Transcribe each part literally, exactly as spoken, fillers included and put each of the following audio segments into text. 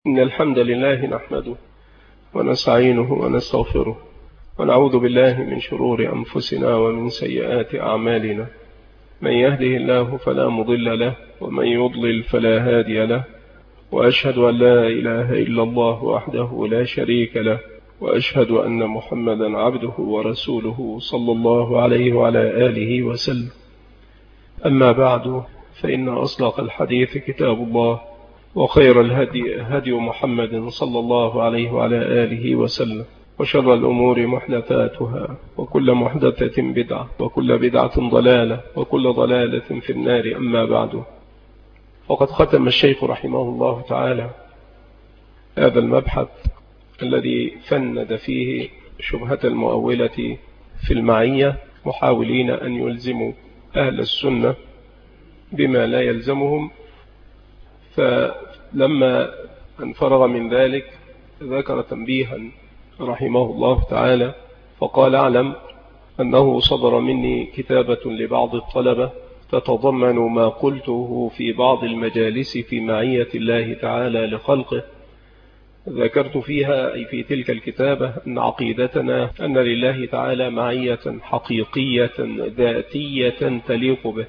إن الحمد لله نحمده ونستعينه ونستغفره ونعوذ بالله من شرور أنفسنا ومن سيئات أعمالنا. من يهده الله فلا مضل له ومن يضلل فلا هادي له، وأشهد أن لا إله إلا الله وحده لا شريك له، وأشهد أن محمدا عبده ورسوله صلى الله عليه وعلى آله وسلم. أما بعد، فإن أصدق الحديث كتاب الله، وخير الهدي هدي محمد صلى الله عليه وعلى آله وسلم، وشر الأمور محدثاتها، وكل محدثة بدعة، وكل بدعة ضلالة، وكل ضلالة في النار. أما بعد، فقد ختم الشيخ رحمه الله تعالى هذا المبحث الذي فند فيه شبهة المؤولة في المعية، محاولين أن يلزموا أهل السنة بما لا يلزمهم. فلما انفرغ من ذلك ذكر تنبيها رحمه الله تعالى، فقال: اعلم أنه صدر مني كتابة لبعض الطلبة تتضمن ما قلته في بعض المجالس في معية الله تعالى لخلقه. ذكرت فيها أي في تلك الكتابة أن عقيدتنا أن لله تعالى معية حقيقية ذاتية تليق به،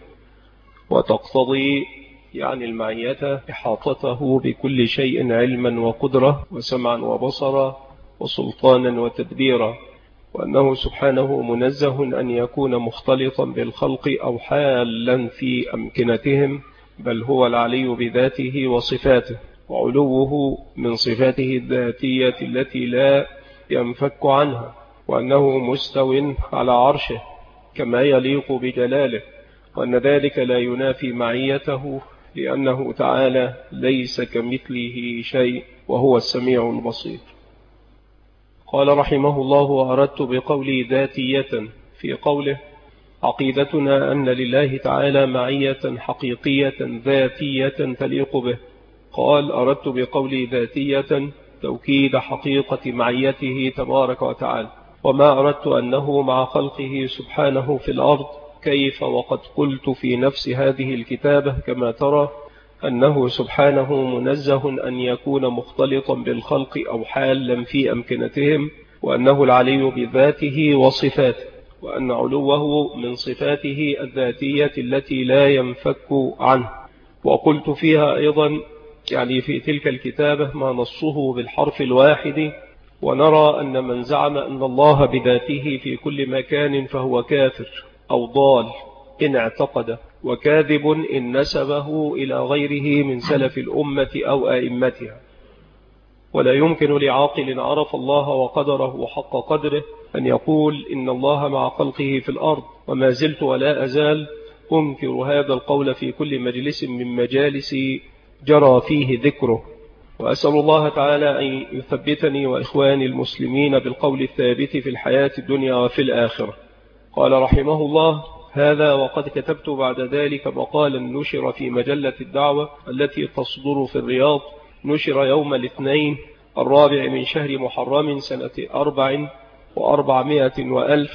وتقتضي يعني المعية إحاطته بكل شيء علما وقدرة وسمعا وبصرا وسلطانا وتدبيرا، وأنه سبحانه منزه أن يكون مختلطا بالخلق أو حالا في أمكنتهم، بل هو العلي بذاته وصفاته، وعلوه من صفاته الذاتية التي لا ينفك عنها، وأنه مستو على عرشه كما يليق بجلاله، وأن ذلك لا ينافي معيته، لأنه تعالى ليس كمثله شيء وهو السميع البصير. قال رحمه الله: وأردت بقولي ذاتية في قوله: عقيدتنا أن لله تعالى معية حقيقية ذاتية تليق به. قال: أردت بقولي ذاتية توكيد حقيقة معيته تبارك وتعالى، وما أردت أنه مع خلقه سبحانه في الأرض، كيف وقد قلت في نفس هذه الكتابة كما ترى أنه سبحانه منزه أن يكون مختلطا بالخلق أو حالا في أمكنتهم، وأنه العلي بذاته وصفاته، وأن علوه من صفاته الذاتية التي لا ينفك عنه. وقلت فيها أيضا يعني في تلك الكتابة ما نصه بالحرف الواحد: ونرى أن من زعم أن الله بذاته في كل مكان فهو كافر أو ضال إن اعتقد، وكاذب إن نسبه إلى غيره من سلف الأمة أو آئمتها. ولا يمكن لعاقل عرف الله وقدره حق قدره أن يقول إن الله مع خلقه في الأرض، وما زلت ولا أزال أنكر هذا القول في كل مجلس من مجالس جرى فيه ذكره. وأسأل الله تعالى أن يثبتني وإخواني المسلمين بالقول الثابت في الحياة الدنيا وفي الآخرة. قال رحمه الله: هذا وقد كتبت بعد ذلك مقالا نشر في مجلة الدعوة التي تصدر في الرياض، نشر يوم الاثنين الرابع من شهر محرم سنة أربع وأربعمائة وألف.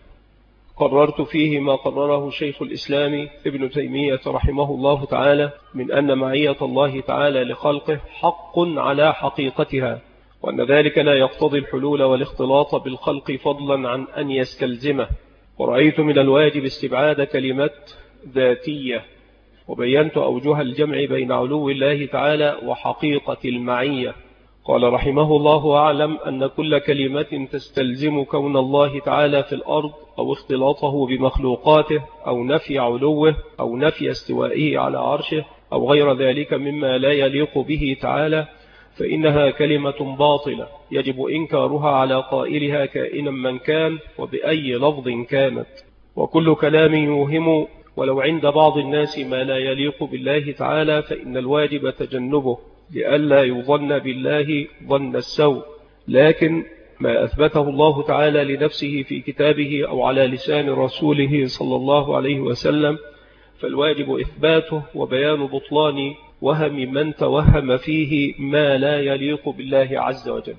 قررت فيه ما قرره شيخ الإسلام ابن تيمية رحمه الله تعالى من أن معية الله تعالى لخلقه حق على حقيقتها، وأن ذلك لا يقتضي الحلول والاختلاط بالخلق فضلا عن أن يستلزمه. ورأيت من الواجب استبعاد كلمة ذاتية، وبينت أوجه الجمع بين علو الله تعالى وحقيقة المعية. قال رحمه الله: أعلم أن كل كلمة تستلزم كون الله تعالى في الأرض أو اختلاطه بمخلوقاته أو نفي علوه أو نفي استوائه على عرشه أو غير ذلك مما لا يليق به تعالى، فإنها كلمة باطلة يجب إنكارها على قائلها كائنا من كان وبأي لفظ كانت. وكل كلام يوهم ولو عند بعض الناس ما لا يليق بالله تعالى، فإن الواجب تجنبه لئلا يظن بالله ظن السوء. لكن ما أثبته الله تعالى لنفسه في كتابه أو على لسان رسوله صلى الله عليه وسلم فالواجب إثباته وبيان بطلان وهم من توهم فيه ما لا يليق بالله عز وجل.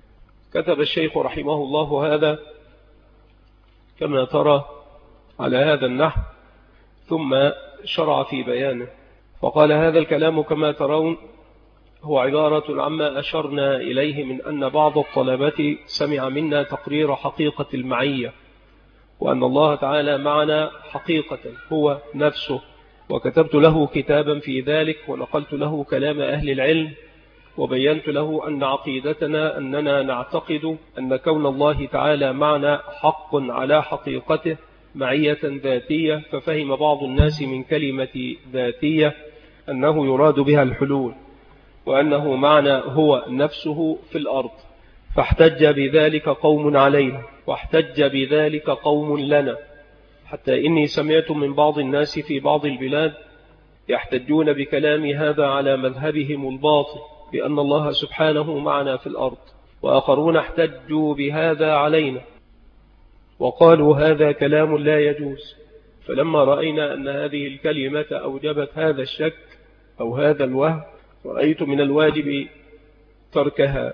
كتب الشيخ رحمه الله هذا كما ترى على هذا النحو، ثم شرع في بيانه فقال: هذا الكلام كما ترون هو عبارة عما أشرنا إليه من أن بعض الطلبة سمع منا تقرير حقيقة المعية، وأن الله تعالى معنا حقيقة هو نفسه، وكتبت له كتابا في ذلك ونقلت له كلام أهل العلم، وبينت له أن عقيدتنا أننا نعتقد أن كون الله تعالى معنا حق على حقيقته معية ذاتية، ففهم بعض الناس من كلمة ذاتية أنه يراد بها الحلول، وأنه معنى هو نفسه في الأرض، فاحتج بذلك قوم علينا واحتج بذلك قوم لنا، حتى إني سمعت من بعض الناس في بعض البلاد يحتجون بكلام هذا على مذهبهم الباطل بأن الله سبحانه معنا في الأرض، وآخرون احتجوا بهذا علينا وقالوا هذا كلام لا يجوز. فلما رأينا أن هذه الكلمة أوجبت هذا الشك أو هذا الوهم، رأيت من الواجب تركها،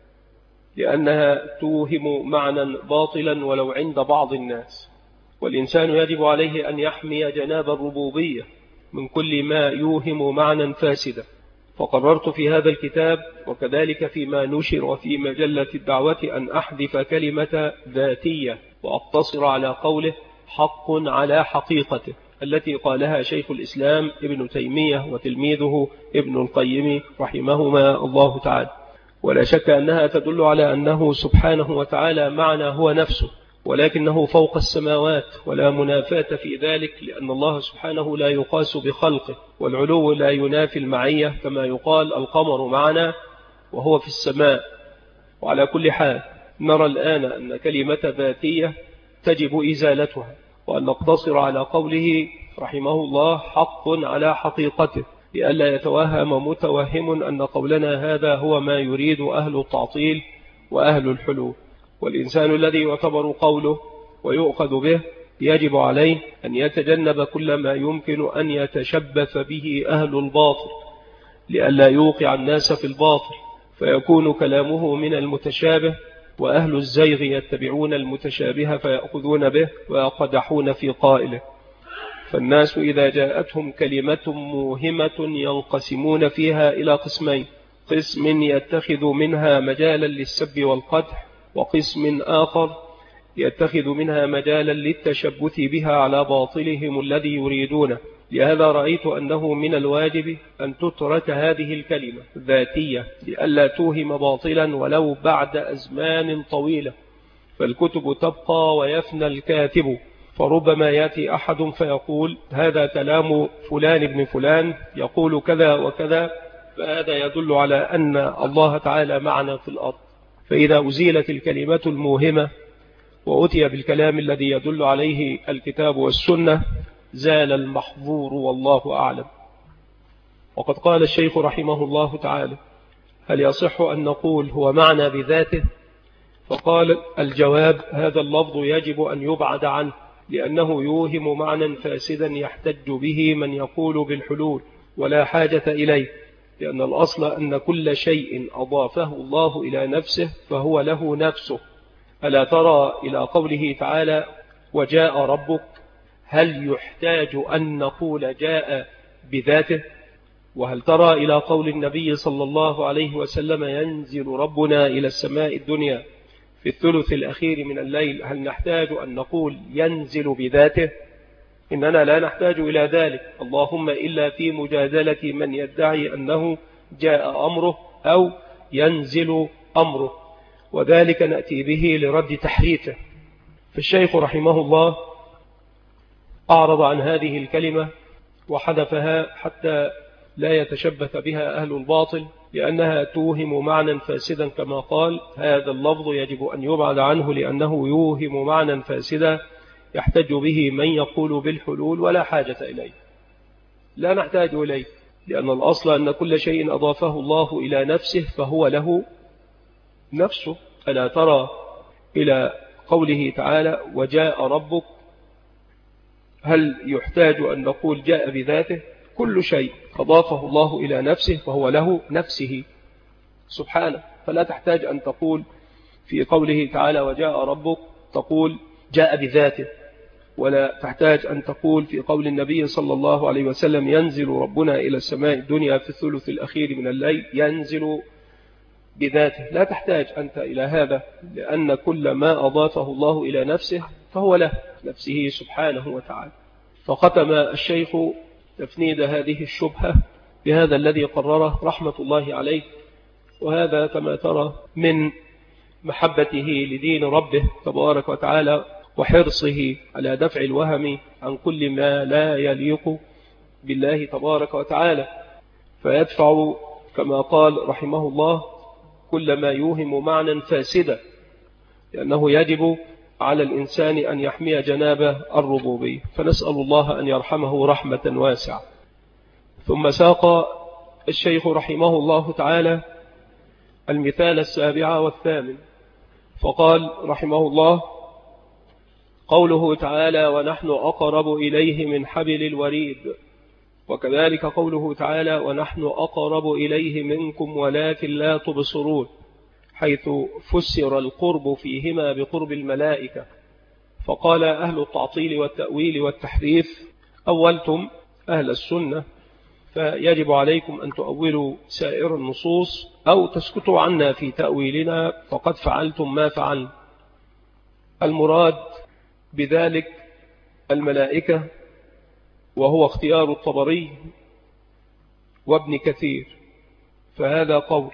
لأنها توهم معنى باطلا ولو عند بعض الناس، والإنسان يجب عليه أن يحمي جناب الربوبية من كل ما يوهم معنى فاسدا. فقررت في هذا الكتاب وكذلك فيما نشر في مجلة الدعوة أن أحذف كلمة ذاتية وأقتصر على قوله حق على حقيقته، التي قالها شيخ الإسلام ابن تيمية وتلميذه ابن القيم رحمهما الله تعالى. ولا شك أنها تدل على أنه سبحانه وتعالى معنا هو نفسه، ولكنه فوق السماوات، ولا منافاة في ذلك، لأن الله سبحانه لا يقاس بخلقه، والعلو لا ينافي المعية، كما يقال القمر معنا وهو في السماء. وعلى كل حال نرى الآن أن كلمة ذاتية تجب إزالتها، وأن نقتصر على قوله رحمه الله حق على حقيقته، لئلا يتوهم متوهم أن قولنا هذا هو ما يريد أهل التعطيل وأهل الحلول. والإنسان الذي يعتبر قوله ويؤخذ به يجب عليه أن يتجنب كل ما يمكن أن يتشبث به أهل الباطل، لئلا يوقع الناس في الباطل فيكون كلامه من المتشابه، وأهل الزيغ يتبعون المتشابه فيأخذون به ويقدحون في قائله. فالناس إذا جاءتهم كلمة موهمة ينقسمون فيها إلى قسمين: قسم يتخذ منها مجالا للسب والقدح، وقسم آخر يتخذ منها مجالا للتشبث بها على باطلهم الذي يريدونه. لهذا رأيت أنه من الواجب أن تترك هذه الكلمة ذاتية، لئلا توهم باطلا ولو بعد أزمان طويلة، فالكتب تبقى ويفنى الكاتب. فربما يأتي أحد فيقول هذا كلام فلان ابن فلان يقول كذا وكذا، فهذا يدل على أن الله تعالى معنا في الأرض. فإذا أزيلت الكلمة الموهمة وأتي بالكلام الذي يدل عليه الكتاب والسنة زال المحظور، والله أعلم. وقد قال الشيخ رحمه الله تعالى: هل يصح أن نقول هو معنى بذاته؟ فقال: الجواب: هذا اللفظ يجب أن يبعد عنه، لأنه يوهم معنى فاسدا يحتج به من يقول بالحلول، ولا حاجة إليه، لأن الأصل أن كل شيء أضافه الله إلى نفسه فهو له نفسه. ألا ترى إلى قوله تعالى: وجاء ربك؟ هل يحتاج أن نقول جاء بذاته؟ وهل ترى إلى قول النبي صلى الله عليه وسلم: ينزل ربنا إلى السماء الدنيا في الثلث الأخير من الليل؟ هل نحتاج أن نقول ينزل بذاته؟ إننا لا نحتاج إلى ذلك، اللهم إلا في مجادلة من يدعي أنه جاء أمره أو ينزل أمره، وذلك نأتي به لرد تحريفه. فالشيخ رحمه الله أعرض عن هذه الكلمة وحذفها حتى لا يتشبث بها أهل الباطل، لأنها توهم معنى فاسدا، كما قال: هذا اللفظ يجب أن يبعد عنه لأنه يوهم معنى فاسدا يحتج به من يقول بالحلول، ولا حاجة إليه. لا نحتاج إليه، لأن الأصل أن كل شيء أضافه الله إلى نفسه فهو له نفسه. ألا ترى إلى قوله تعالى: وجاء ربك؟ هل يحتاج أن نقول جاء بذاته؟ كل شيء أضافه الله إلى نفسه فهو له نفسه سبحانه، فلا تحتاج أن تقول في قوله تعالى: وجاء ربك تقول جاء بذاته، ولا تحتاج أن تقول في قول النبي صلى الله عليه وسلم ينزل ربنا إلى السماء الدنيا في الثلث الأخير من الليل، ينزل بذاته. لا تحتاج أنت إلى هذا، لأن كل ما أضافه الله إلى نفسه فهو له نفسه سبحانه وتعالى. فختم الشيخ تفنيد هذه الشبهة بهذا الذي قرره رحمة الله عليه، وهذا كما ترى من محبته لدين ربه تبارك وتعالى وحرصه على دفع الوهم عن كل ما لا يليق بالله تبارك وتعالى، فيدفع كما قال رحمه الله كل ما يوهم معنى فاسدا، لأنه يجب على الإنسان أن يحمي جناب الربوبية، فنسأل الله أن يرحمه رحمة واسعة. ثم ساق الشيخ رحمه الله تعالى المثال السابع والثامن، فقال رحمه الله: قوله تعالى: ونحن أقرب إليه من حبل الوريد. وكذلك قوله تعالى: ونحن أقرب إليه منكم ولكن لا تبصرون، حيث فسر القرب فيهما بقرب الملائكة. فقال أهل التعطيل والتأويل والتحريف: أولتم أهل السنة، فيجب عليكم أن تؤولوا سائر النصوص أو تسكتوا عنا في تأويلنا، فقد فعلتم ما فعلنا. المراد بذلك الملائكة، وهو اختيار الطبري وابن كثير، فهذا قول.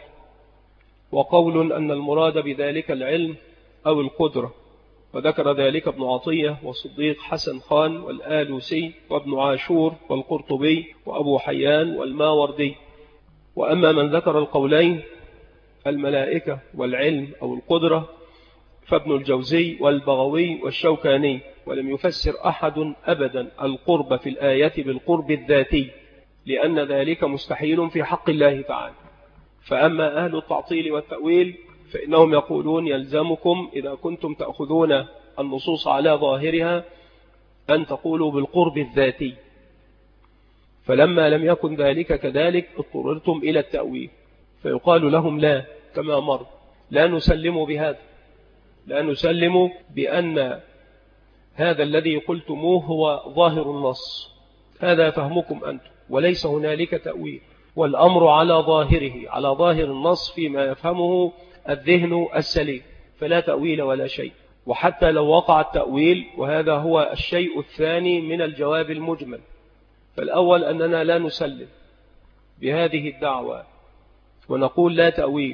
وقول أن المراد بذلك العلم أو القدرة، وذكر ذلك ابن عطية والصديق حسن خان والآلوسي وابن عاشور والقرطبي وأبو حيان والماوردي. وأما من ذكر القولين الملائكة والعلم أو القدرة فابن الجوزي والبغوي والشوكاني، ولم يفسر أحد أبدا القرب في الآية بالقرب الذاتي، لأن ذلك مستحيل في حق الله تعالى. فأما أهل التعطيل والتأويل فإنهم يقولون يلزمكم إذا كنتم تأخذون النصوص على ظاهرها أن تقولوا بالقرب الذاتي، فلما لم يكن ذلك كذلك اضطررتم إلى التأويل، فيقال لهم لا، كما مر، لا نسلم بهذا، لا نسلم بأن هذا الذي قلتموه هو ظاهر النص، هذا فهمكم أنتم، وليس هنالك تأويل، والأمر على ظاهره، على ظاهر النص فيما يفهمه الذهن السليم، فلا تأويل ولا شيء. وحتى لو وقع التأويل، وهذا هو الشيء الثاني من الجواب المجمل، فالأول أننا لا نسلم بهذه الدعوة ونقول لا تأويل،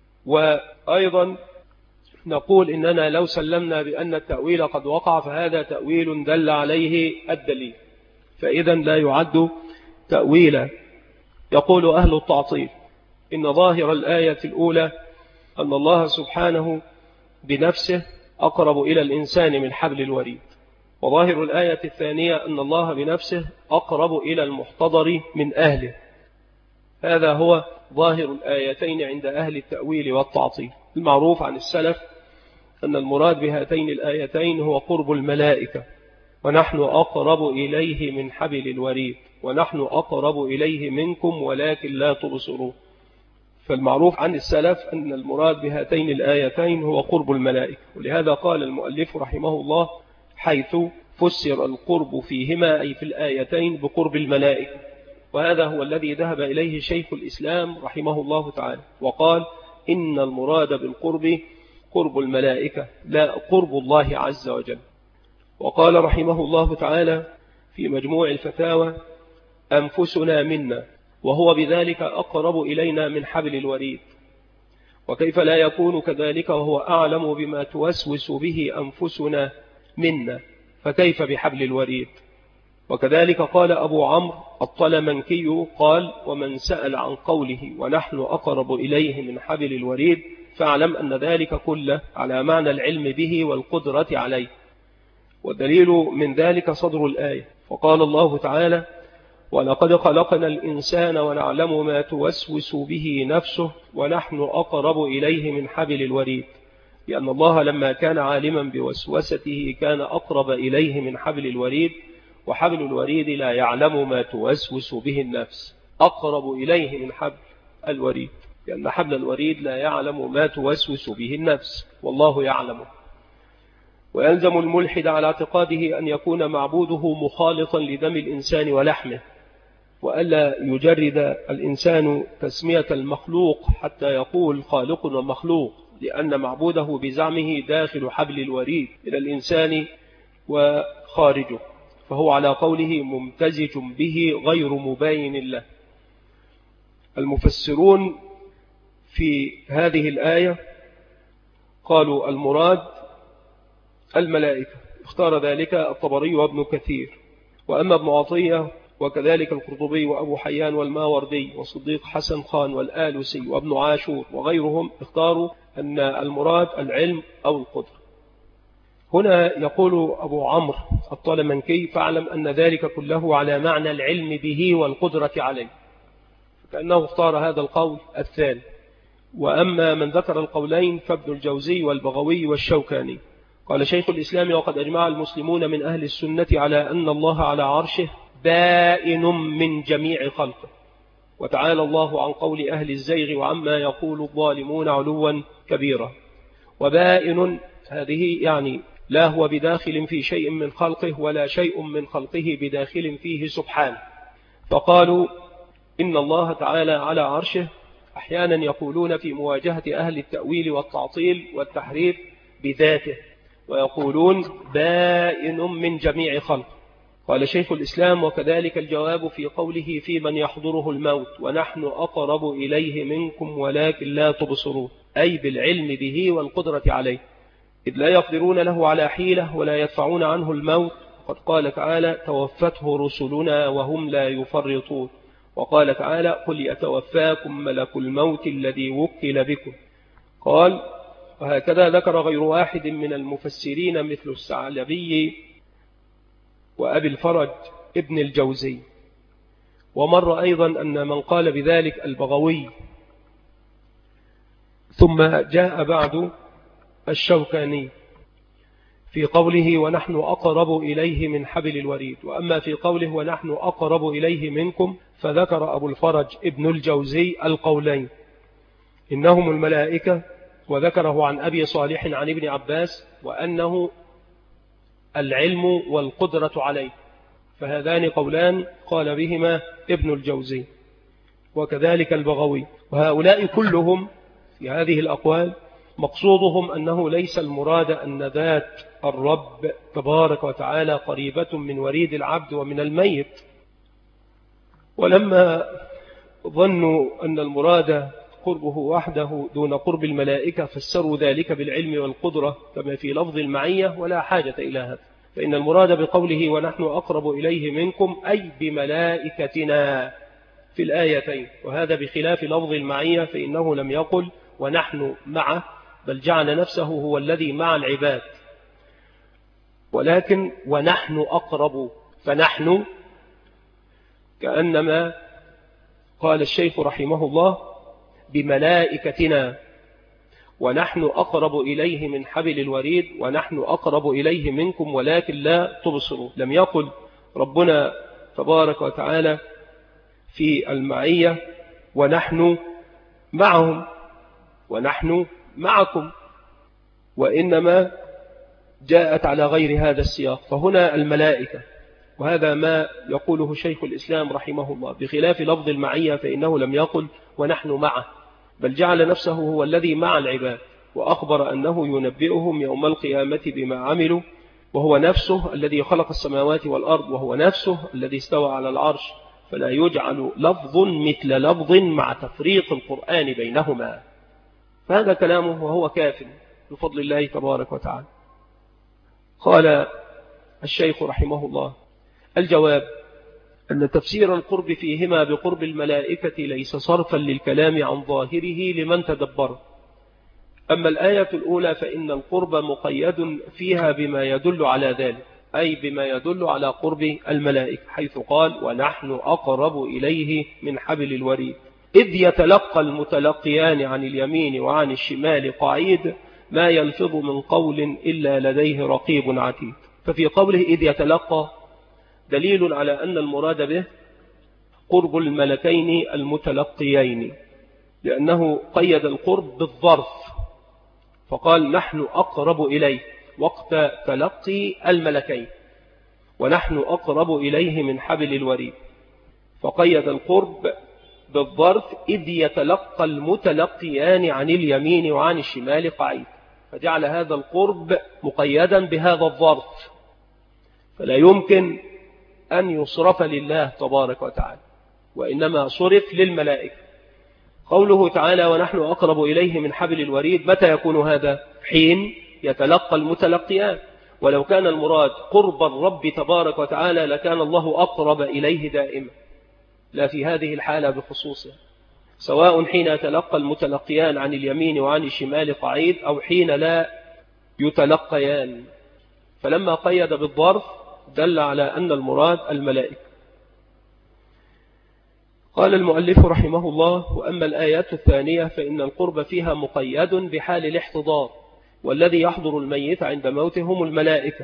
وأيضا نقول إننا لو سلمنا بأن التأويل قد وقع فهذا تأويل دل عليه الدليل، فإذا لا يعد تأويلا. يقول أهل التعطيل إن ظاهر الآية الأولى أن الله سبحانه بنفسه أقرب إلى الإنسان من حبل الوريد، وظاهر الآية الثانية أن الله بنفسه أقرب إلى المحتضر من أهله. هذا هو ظاهر الآيتين عند أهل التأويل والتعطيل. المعروف عن السلف أن المراد بهاتين الآيتين هو قرب الملائكة، ونحن أقرب إليه من حبل الوريد، ونحن أقرب إليه منكم ولكن لا تبصرون. فالمعروف عن السلف أن المراد بهاتين الآيتين هو قرب الملائكة، ولهذا قال المؤلف رحمه الله حيث فسر القرب فيهما أي في الآيتين بقرب الملائكة، وهذا هو الذي ذهب إليه شيخ الإسلام رحمه الله تعالى، وقال إن المراد بالقرب قرب الملائكة لا قرب الله عز وجل. وقال رحمه الله تعالى في مجموع الفتاوى أنفسنا منا، وهو بذلك أقرب إلينا من حبل الوريد، وكيف لا يكون كذلك وهو أعلم بما توسوس به أنفسنا منا، فكيف بحبل الوريد؟ وكذلك قال أبو عمرو الطلمنكي قال ومن سأل عن قوله ونحن أقرب إليه من حبل الوريد فاعلم أن ذلك كله على معنى العلم به والقدرة عليه. والدليل من ذلك صدر الآية، وقال الله تعالى ولقد خلقنا الإنسان ونعلم ما توسوس به نفسه ونحن أقرب إليه من حبل الوريد، لأن الله لما كان عالما بوسوسته كان أقرب إليه من حبل الوريد، وحبل الوريد لا يعلم ما توسوس به النفس، أقرب إليه من حبل الوريد، لأن حبل الوريد لا يعلم ما توسوس به النفس والله يعلمه. ويلزم الملحد على اعتقاده أن يكون معبوده مخالطا لدم الإنسان ولحمه، وألا يجرد الإنسان تسمية المخلوق حتى يقول خالق ومخلوق، لأن معبوده بزعمه داخل حبل الوريد إلى الإنسان وخارجه، فهو على قوله ممتزج به غير مباين له. المفسرون في هذه الآية قالوا المراد الملائكة، اختار ذلك الطبري وابن كثير، وأما ابن عطية وكذلك القرطبي وأبو حيان والماوردي وصديق حسن خان والآلوسي وابن عاشور وغيرهم اختاروا أن المراد العلم أو القدرة. هنا يقول أبو عمرو الطالمنكي فاعلم أن ذلك كله على معنى العلم به والقدرة عليه، كأنه اختار هذا القول الثاني. وأما من ذكر القولين فابن الجوزي والبغوي والشوكاني. قال شيخ الإسلام وقد أجمع المسلمون من أهل السنة على أن الله على عرشه بائن من جميع خلقه، وتعالى الله عن قول أهل الزيغ وعما يقول الظالمون علوا كبيرا. وبائن هذه يعني لا هو بداخل في شيء من خلقه ولا شيء من خلقه بداخل فيه سبحانه. فقالوا إن الله تعالى على عرشه، أحيانا يقولون في مواجهة أهل التأويل والتعطيل والتحريف بذاته، ويقولون بائن من جميع خلقه. قال شيخ الإسلام وكذلك الجواب في قوله في من يحضره الموت ونحن أقرب إليه منكم ولكن لا تبصرون، أي بالعلم به والقدرة عليه، إذ لا يقدرون له على حيلة ولا يدفعون عنه الموت. قد قال تعالى توفته رسلنا وهم لا يفرطون، وقال تعالى قل يتوفاكم ملك الموت الذي وكل بكم. قال وهكذا ذكر غير واحد من المفسرين مثل الثعلبي وأبي الفرج ابن الجوزي. ومر أيضا أن من قال بذلك البغوي، ثم جاء بعد الشوكاني في قوله ونحن أقرب إليه من حبل الوريد. وأما في قوله ونحن أقرب إليه منكم فذكر أبو الفرج ابن الجوزي القولين إنهم الملائكة، وذكره عن أبي صالح عن ابن عباس وأنه العلم والقدرة عليه، فهذان قولان قال بهما ابن الجوزي وكذلك البغوي. وهؤلاء كلهم في هذه الأقوال مقصودهم أنه ليس المراد أن ذات الرب تبارك وتعالى قريبة من وريد العبد ومن الميت. ولما ظنوا أن المراد قربه وحده دون قرب الملائكة فسروا ذلك بالعلم والقدرة كما في لفظ المعية، ولا حاجة إلى هذا، فإن المراد بقوله ونحن أقرب إليه منكم أي بملائكتنا في الآيتين، وهذا بخلاف لفظ المعية فإنه لم يقل ونحن معه، بل جعل نفسه هو الذي مع العباد، ولكن ونحن أقرب، فنحن كأنما قال الشيخ رحمه الله بملائكتنا، ونحن أقرب إليه من حبل الوريد، ونحن أقرب إليه منكم ولكن لا تبصروا. لم يقل ربنا تبارك وتعالى في المعية ونحن معهم ونحن معكم، وإنما جاءت على غير هذا السياق. فهنا الملائكة، وهذا ما يقوله شيخ الإسلام رحمه الله، بخلاف لفظ المعية فإنه لم يقل ونحن معه، بل جعل نفسه هو الذي مع العباد، وأخبر أنه ينبئهم يوم القيامة بما عملوا، وهو نفسه الذي خلق السماوات والأرض، وهو نفسه الذي استوى على العرش، فلا يجعل لفظ مثل لفظ مع تفريق القرآن بينهما. فهذا كلامه وهو كاف بفضل الله تبارك وتعالى. قال الشيخ رحمه الله الجواب أن تفسير القرب فيهما بقرب الملائكة ليس صرفا للكلام عن ظاهره لمن تدبره. أما الآية الأولى فإن القرب مقيد فيها بما يدل على ذلك، أي بما يدل على قرب الملائكة، حيث قال ونحن أقرب إليه من حبل الوريد، إذ يتلقى المتلقيان عن اليمين وعن الشمال قعيد ما يلفظ من قول إلا لديه رقيب عتيد. ففي قوله إذ يتلقى دليل على أن المراد به قرب الملكين المتلقيين، لأنه قيد القرب بالظرف فقال نحن أقرب إليه، وقت تلقي الملكين، ونحن أقرب إليه من حبل الوريد. فقيد القرب بالظرف إذ يتلقى المتلقيان عن اليمين وعن الشمال قعيد، فجعل هذا القرب مقيدا بهذا الظرف، فلا يمكن أن يصرف لله تبارك وتعالى، وإنما صرف للملائكة. قوله تعالى ونحن أقرب إليه من حبل الوريد، متى يكون هذا؟ حين يتلقى المتلقيان. ولو كان المراد قرب الرب تبارك وتعالى لكان الله أقرب إليه دائما، لا في هذه الحالة بخصوصها، سواء حين يتلقى المتلقيان عن اليمين وعن الشمال قعيد أو حين لا يتلقيان. فلما قيد بالظرف دل على أن المراد الملائكة. قال المؤلف رحمه الله: وأما الآيات الثانية فإن القرب فيها مقيد بحال الاحتضار، والذي يحضر الميت عند موته هم الملائكة،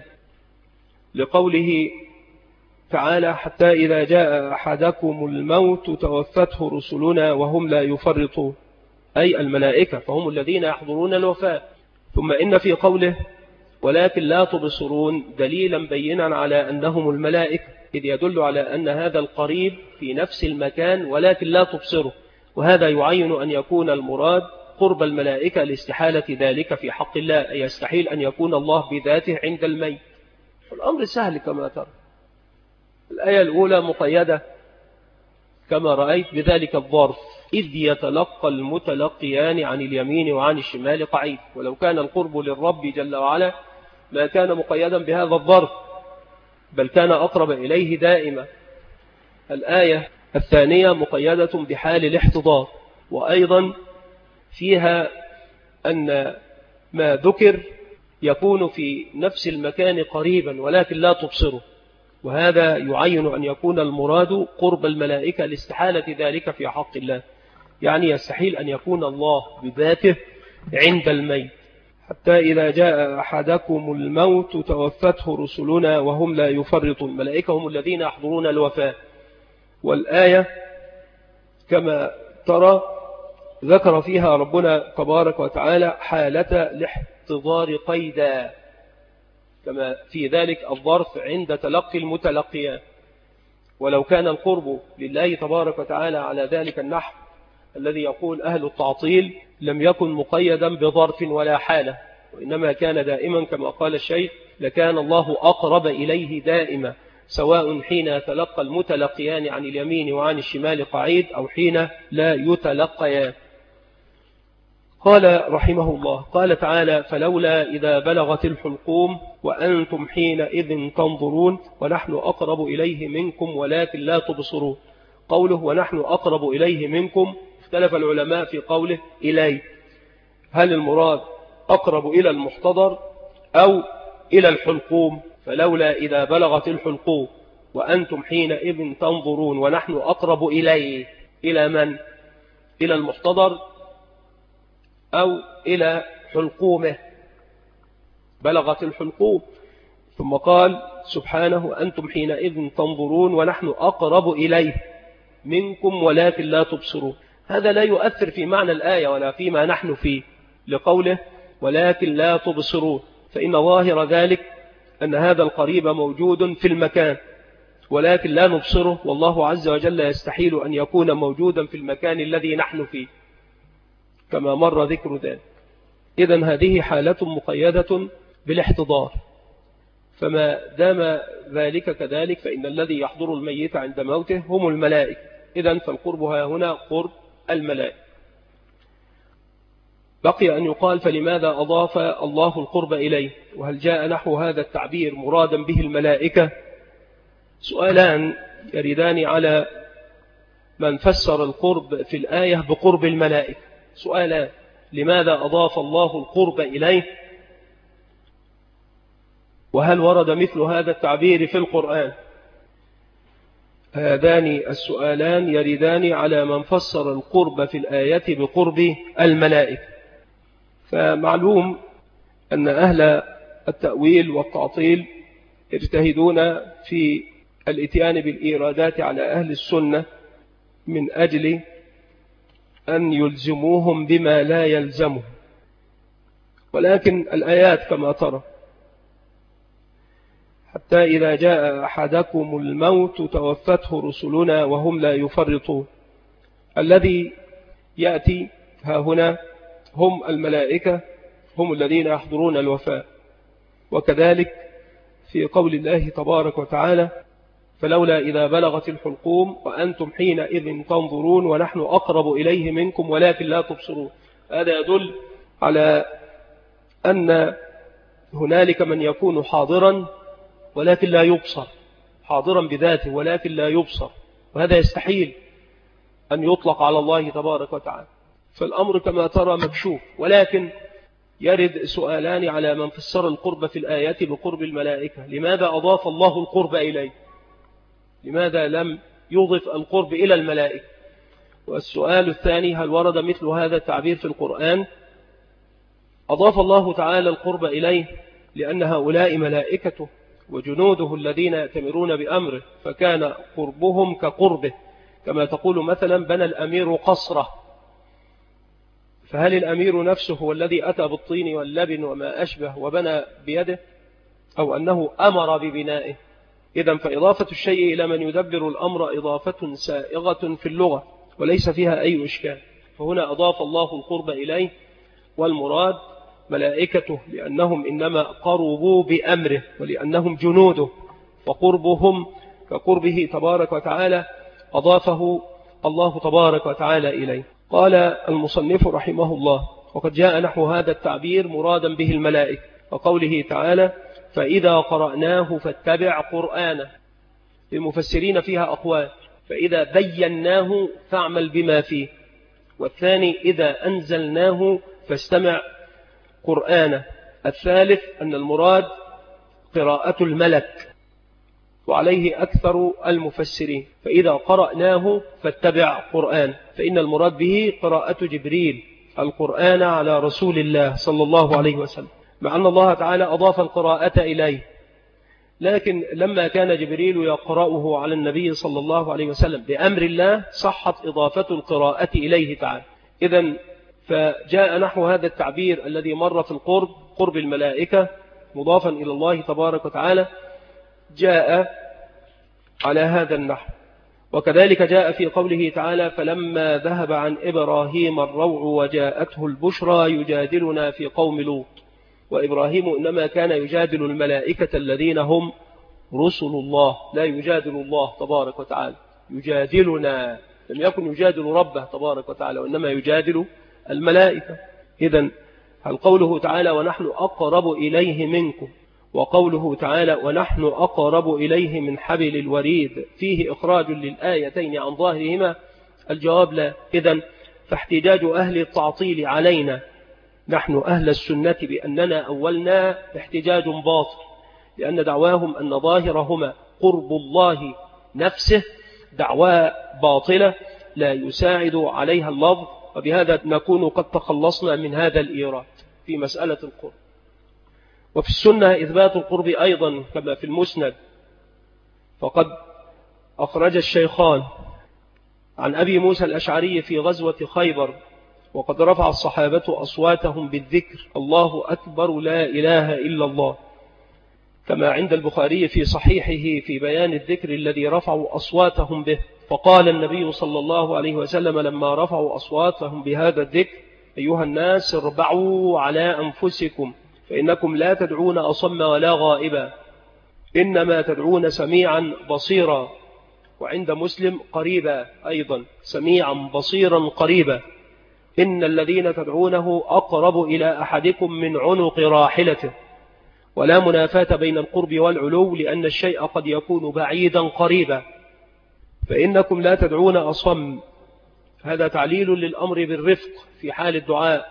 لقوله تعالى حتى إذا جاء أحدكم الموت توفته رسلنا وهم لا يفرطون، أي الملائكة، فهم الذين يحضرون الوفاة. ثم إن في قوله ولكن لا تبصرون دليلا بينا على أنهم الملائكة، إذ يدل على أن هذا القريب في نفس المكان ولكن لا تبصره، وهذا يعين أن يكون المراد قرب الملائكة لاستحالة ذلك في حق الله، أي يستحيل أن يكون الله بذاته عند الميت. الأمر سهل كما ترى. الآية الأولى مقيدة كما رأيت بذلك الظرف إذ يتلقى المتلقيان عن اليمين وعن الشمال قعيد، ولو كان القرب للرب جل وعلا ما كان مقيدا بهذا الظرف، بل كان أقرب إليه دائما. الآية الثانية مقيدة بحال الاحتضار، وأيضا فيها أن ما ذكر يكون في نفس المكان قريبا ولكن لا تبصره، وهذا يعين أن يكون المراد قرب الملائكة لاستحالة ذلك في حق الله، يعني يستحيل أن يكون الله بذاته عند الميت. حتى إذا جاء أحدكم الموت توفته رسلنا وهم لا يفرطون، الملائكة هم الذين يحضرون الوفاة. والآية كما ترى ذكر فيها ربنا تبارك وتعالى حالة الاحتضار قيدا، كما في ذلك الظرف عند تلقي المتلقيان. ولو كان القرب لله تبارك وتعالى على ذلك النحو الذي يقول أهل التعطيل لم يكن مقيدا بظرف ولا حالة، وإنما كان دائما كما قال الشيخ لكان الله أقرب إليه دائما، سواء حين يتلقى المتلقيان عن اليمين وعن الشمال قعيد أو حين لا يتلقيان. قال رحمه الله قال تعالى فلولا إذا بلغت الحلقوم وأنتم حينئذ تنظرون ونحن أقرب إليه منكم ولكن لا تبصرون. قوله ونحن أقرب إليه منكم، اختلف العلماء في قوله إليه، هل المراد أقرب إلى المحتضر أو إلى الحلقوم؟ فلولا إذا بلغت الحلقوم وأنتم حينئذ تنظرون ونحن أقرب إليه، إلى من؟ إلى المحتضر أو إلى حلقومه؟ بلغت الحلقوم. ثم قال سبحانه أنتم حينئذ تنظرون ونحن أقرب إليه منكم ولكن لا تبصرون. هذا لا يؤثر في معنى الآية ولا فيما نحن فيه، لقوله ولكن لا تبصرون، فإن ظاهر ذلك أن هذا القريب موجود في المكان ولكن لا نبصره، والله عز وجل يستحيل أن يكون موجودا في المكان الذي نحن فيه كما مر ذكر ذلك. إذن هذه حالة مقيدة بالاحتضار، فما دام ذلك كذلك فإن الذي يحضر الميت عند موته هم الملائكة. إذن فالقربها هنا قرب الملائكة. بقي أن يقال فلماذا أضاف الله القرب إليه؟ وهل جاء نحو هذا التعبير مرادا به الملائكة؟ سؤالان يردان على من فسر القرب في الآية بقرب الملائكة. سؤالان: لماذا أضاف الله القرب إليه؟ وهل ورد مثل هذا التعبير في القرآن؟ هذان السؤالان يردان على من فسر القرب في الآية بقرب الملائكة. فمعلوم أن أهل التأويل والتعطيل يجتهدون في الاتيان بالإيرادات على أهل السنة من أجل أن يلزموهم بما لا يلزمهم، ولكن الآيات كما ترى حتى إذا جاء أحدكم الموت توفته رسلنا وهم لا يفرطون. الذي يأتي ها هنا هم الملائكة، هم الذين يحضرون الوفاة. وكذلك في قول الله تبارك وتعالى: فلولا إذا بلغت الحلقوم وأنتم حينئذ تنظرون ونحن أقرب إليه منكم ولكن لا تبصرون. هذا يدل على أن هنالك من يكون حاضرا ولكن لا يبصر، حاضرا بذاته ولكن لا يبصر، وهذا يستحيل أن يطلق على الله تبارك وتعالى. فالأمر كما ترى مكشوف. ولكن يرد سؤالان على من فسر القرب في الآيات بقرب الملائكة: لماذا أضاف الله القرب إليه؟ لماذا لم يضف القرب إلى الملائكة؟ والسؤال الثاني: هل ورد مثل هذا التعبير في القرآن؟ أضاف الله تعالى القرب إليه لأن هؤلاء ملائكته وجنوده الذين يأتمرون بأمره، فكان قربهم كقربه. كما تقول مثلا: بنى الأمير قصره، فهل الأمير نفسه هو الذي أتى بالطين واللبن وما أشبه وبنى بيده، أو أنه أمر ببنائه؟ إذن فإضافة الشيء إلى من يدبر الأمر إضافة سائغة في اللغة وليس فيها أي إشكال. فهنا أضاف الله القرب إليه، والمراد ملائكته لأنهم إنما قربوا بأمره ولأنهم جنوده، فقربهم كقربه تبارك وتعالى أضافه الله تبارك وتعالى إليه. قال المصنف رحمه الله: وقد جاء نحو هذا التعبير مرادا به الملائكة، وقوله تعالى: فإذا قرأناه فاتبع قرآنه. للمفسرين فيها أقوال: فإذا بيناه فاعمل بما فيه، والثاني إذا أنزلناه فاستمع قرآنه، الثالث أن المراد قراءة الملك، وعليه أكثر المفسرين. فإذا قرأناه فاتبع قرآن، فإن المراد به قراءة جبريل القرآن على رسول الله صلى الله عليه وسلم، مع أن الله تعالى أضاف القراءة إليه، لكن لما كان جبريل يقرأه على النبي صلى الله عليه وسلم بأمر الله صحت إضافة القراءة إليه تعالى. إذن فجاء نحو هذا التعبير الذي مر في القرب، قرب الملائكة مضافا إلى الله تبارك وتعالى، جاء على هذا النحو. وكذلك جاء في قوله تعالى: فلما ذهب عن إبراهيم الروع وجاءته البشرى يجادلنا في قوم لوط. وإبراهيم إنما كان يجادل الملائكة الذين هم رسل الله، لا يجادل الله تبارك وتعالى. يجادلنا، لم يكن يجادل ربه تبارك وتعالى، وإنما يجادل الملائكة. إذن هل قوله تعالى: ونحن أقرب إليه منكم، وقوله تعالى: ونحن أقرب إليه من حبل الوريد، فيه إخراج للآيتين عن ظاهرهما؟ الجواب لا. إذن فاحتجاج أهل التعطيل علينا نحن أهل السنة بأننا أولنا احتجاج باطل، لأن دعواهم أن ظاهرهما قرب الله نفسه دعوى باطلة لا يساعد عليها اللفظ، وبهذا نكون قد تخلصنا من هذا الإيراد في مسألة القرب. وفي السنة إثبات القرب أيضا كما في المسند، فقد أخرج الشيخان عن أبي موسى الأشعري في غزوة خيبر: وقد رفع الصحابة أصواتهم بالذكر الله أكبر لا إله إلا الله، كما عند البخاري في صحيحه في بيان الذكر الذي رفعوا أصواتهم به. فقال النبي صلى الله عليه وسلم لما رفعوا أصواتهم بهذا الذكر: أيها الناس اربعوا على أنفسكم، فإنكم لا تدعون أصم ولا غائبا، إنما تدعون سميعا بصيرا. وعند مسلم قريبا أيضا، سميعا بصيرا قريبا، إن الذين تدعونه أقرب إلى أحدكم من عنق راحلته. ولا منافاة بين القرب والعلو، لأن الشيء قد يكون بعيدا قريبا. فإنكم لا تدعون أصم، هذا تعليل للأمر بالرفق في حال الدعاء.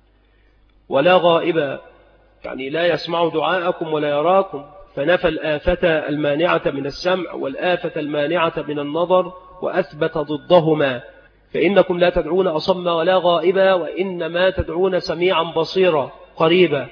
ولا غائبا، يعني لا يسمع دعاءكم ولا يراكم، فنفى الآفة المانعة من السمع والآفة المانعة من النظر وأثبت ضدهما. فإنكم لا تدعون أصم ولا غائبا، وإنما تدعون سميعا بصيرا قريبا.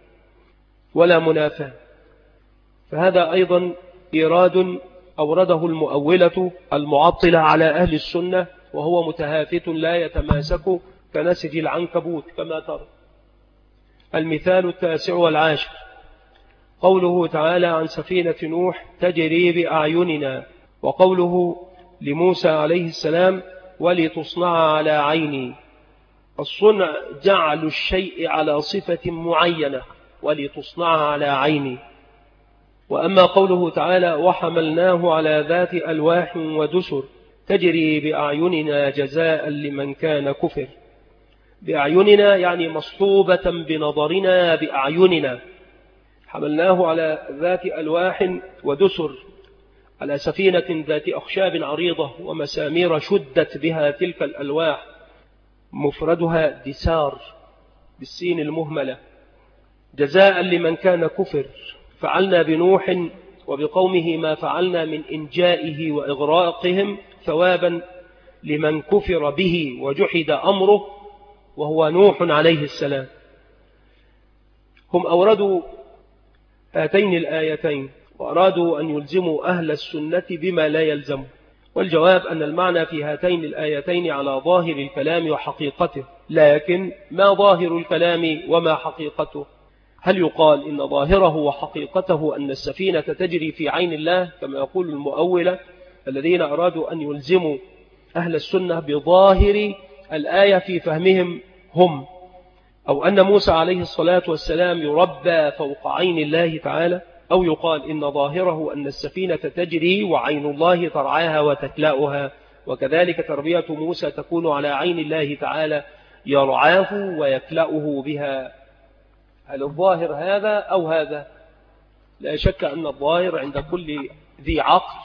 ولا منافاة. فهذا أيضا إيراد أورده المؤولة المعطلة على أهل السنة، وهو متهافت لا يتماسك كنسج العنكبوت كما ترى. المثال التاسع والعاشر: قوله تعالى عن سفينة نوح تجري بأعيننا، وقوله لموسى عليه السلام ولتصنع على عيني. الصنع جعل الشيء على صفة معينة، ولتصنع على عيني. وأما قوله تعالى وحملناه على ذات ألواح ودسر تجري بأعيننا جزاء لمن كان كفر. بأعيننا يعني مصحوبة بنظرنا بأعيننا. حملناه على ذات ألواح ودسر، على سفينة ذات أخشاب عريضة ومسامير شدت بها تلك الألواح، مفردها دسار بالسين المهملة، جزاء لمن كان كفر. فعلنا بنوح وبقومه ما فعلنا من إنجائه وإغراقهم ثوابا لمن كفر به وجحد أمره، وهو نوح عليه السلام. هم أوردوا هاتين الآيتين وأرادوا أن يلزموا أهل السنة بما لا يلزم، والجواب أن المعنى في هاتين الآيتين على ظاهر الكلام وحقيقته. لكن ما ظاهر الكلام وما حقيقته؟ هل يقال إن ظاهره وحقيقته أن السفينة تجري في عين الله كما يقول المؤولة الذين أرادوا أن يلزموا أهل السنة بظاهر الآية في فهمهم هم، أو أن موسى عليه الصلاة والسلام يربى فوق عين الله تعالى؟ أو يقال إن ظاهره أن السفينة تجري وعين الله ترعاها وتكلأها، وكذلك تربية موسى تكون على عين الله تعالى يرعاه ويكلأه بها. هل الظاهر هذا أو هذا؟ لا شك أن الظاهر عند كل ذي عقل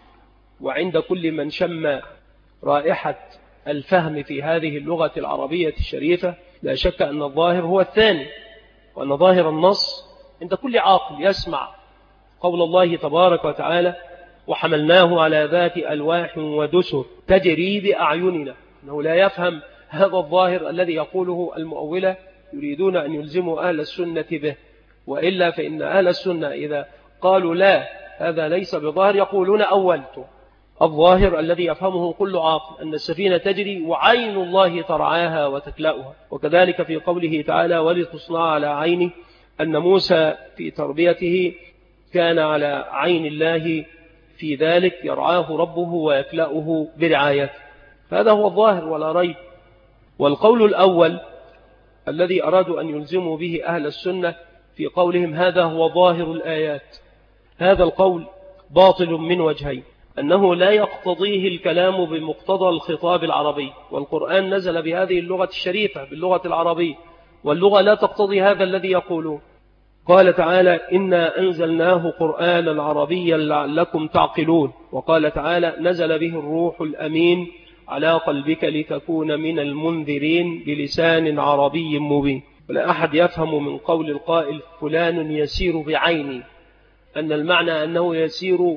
وعند كل من شم رائحة الفهم في هذه اللغة العربية الشريفة، لا شك أن الظاهر هو الثاني، وأن ظاهر النص عند كل عاقل يسمع قول الله تبارك وتعالى وحملناه على ذات ألواح ودسر تجري بأعيننا، أنه لا يفهم هذا الظاهر الذي يقوله المؤولة يريدون أن يلزموا أهل السنة به. وإلا فإن أهل السنة إذا قالوا لا هذا ليس بظاهر يقولون أولته. الظاهر الذي يفهمه كل عاقل أن السفينة تجري وعين الله ترعاها وتكلأها. وكذلك في قوله تعالى ولتصنع على عيني، أن موسى في تربيته كان على عين الله في ذلك يرعاه ربه ويكلأه برعايته، هذا هو الظاهر ولا ريب. والقول الأول الذي أرادوا أن يلزموا به أهل السنة في قولهم هذا هو ظاهر الآيات، هذا القول باطل من وجهين: أنه لا يقتضيه الكلام بمقتضى الخطاب العربي، والقرآن نزل بهذه اللغة الشريفة باللغة العربية، واللغة لا تقتضي هذا الذي يقولون. قال تعالى إنا أنزلناه قرآنا عربيا لعلكم تعقلون، وقال تعالى نزل به الروح الأمين على قلبك لتكون من المنذرين بلسان عربي مبين. ولا أحد يفهم من قول القائل فلان يسير بعيني أن المعنى أنه يسير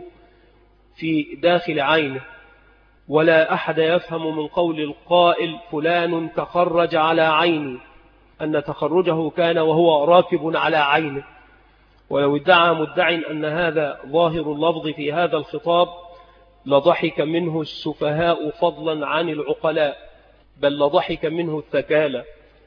في داخل عينه، ولا أحد يفهم من قول القائل فلان تخرج على عيني أن تخرجه كان وهو راكب على عينه. ولو ادعى مدع أن هذا ظاهر اللفظ في هذا الخطاب لضحك منه السفهاء فضلا عن العقلاء، بل لضحك منه الثكالى.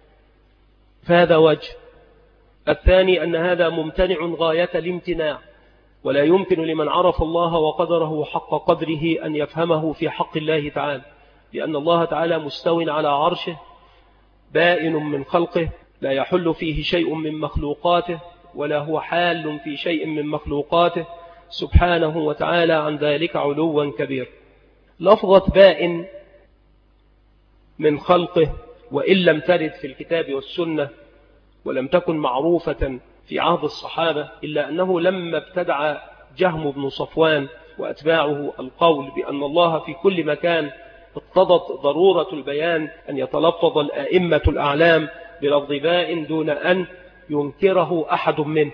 فهذا وجه. الثاني أن هذا ممتنع غاية الامتناع، ولا يمكن لمن عرف الله وقدره حق قدره أن يفهمه في حق الله تعالى، لأن الله تعالى مستو على عرشه بائن من خلقه، لا يحل فيه شيء من مخلوقاته ولا هو حال في شيء من مخلوقاته سبحانه وتعالى عن ذلك علوا كبير. لفظة بائن من خلقه وإن لم ترد في الكتاب والسنة ولم تكن معروفة في عهد الصحابة، إلا أنه لما ابتدع جهم بن صفوان وأتباعه القول بأن الله في كل مكان اقتضت ضرورة البيان أن يتلفظ الأئمة الأعلام بلفظ بائن دون أن ينكره أحد منه.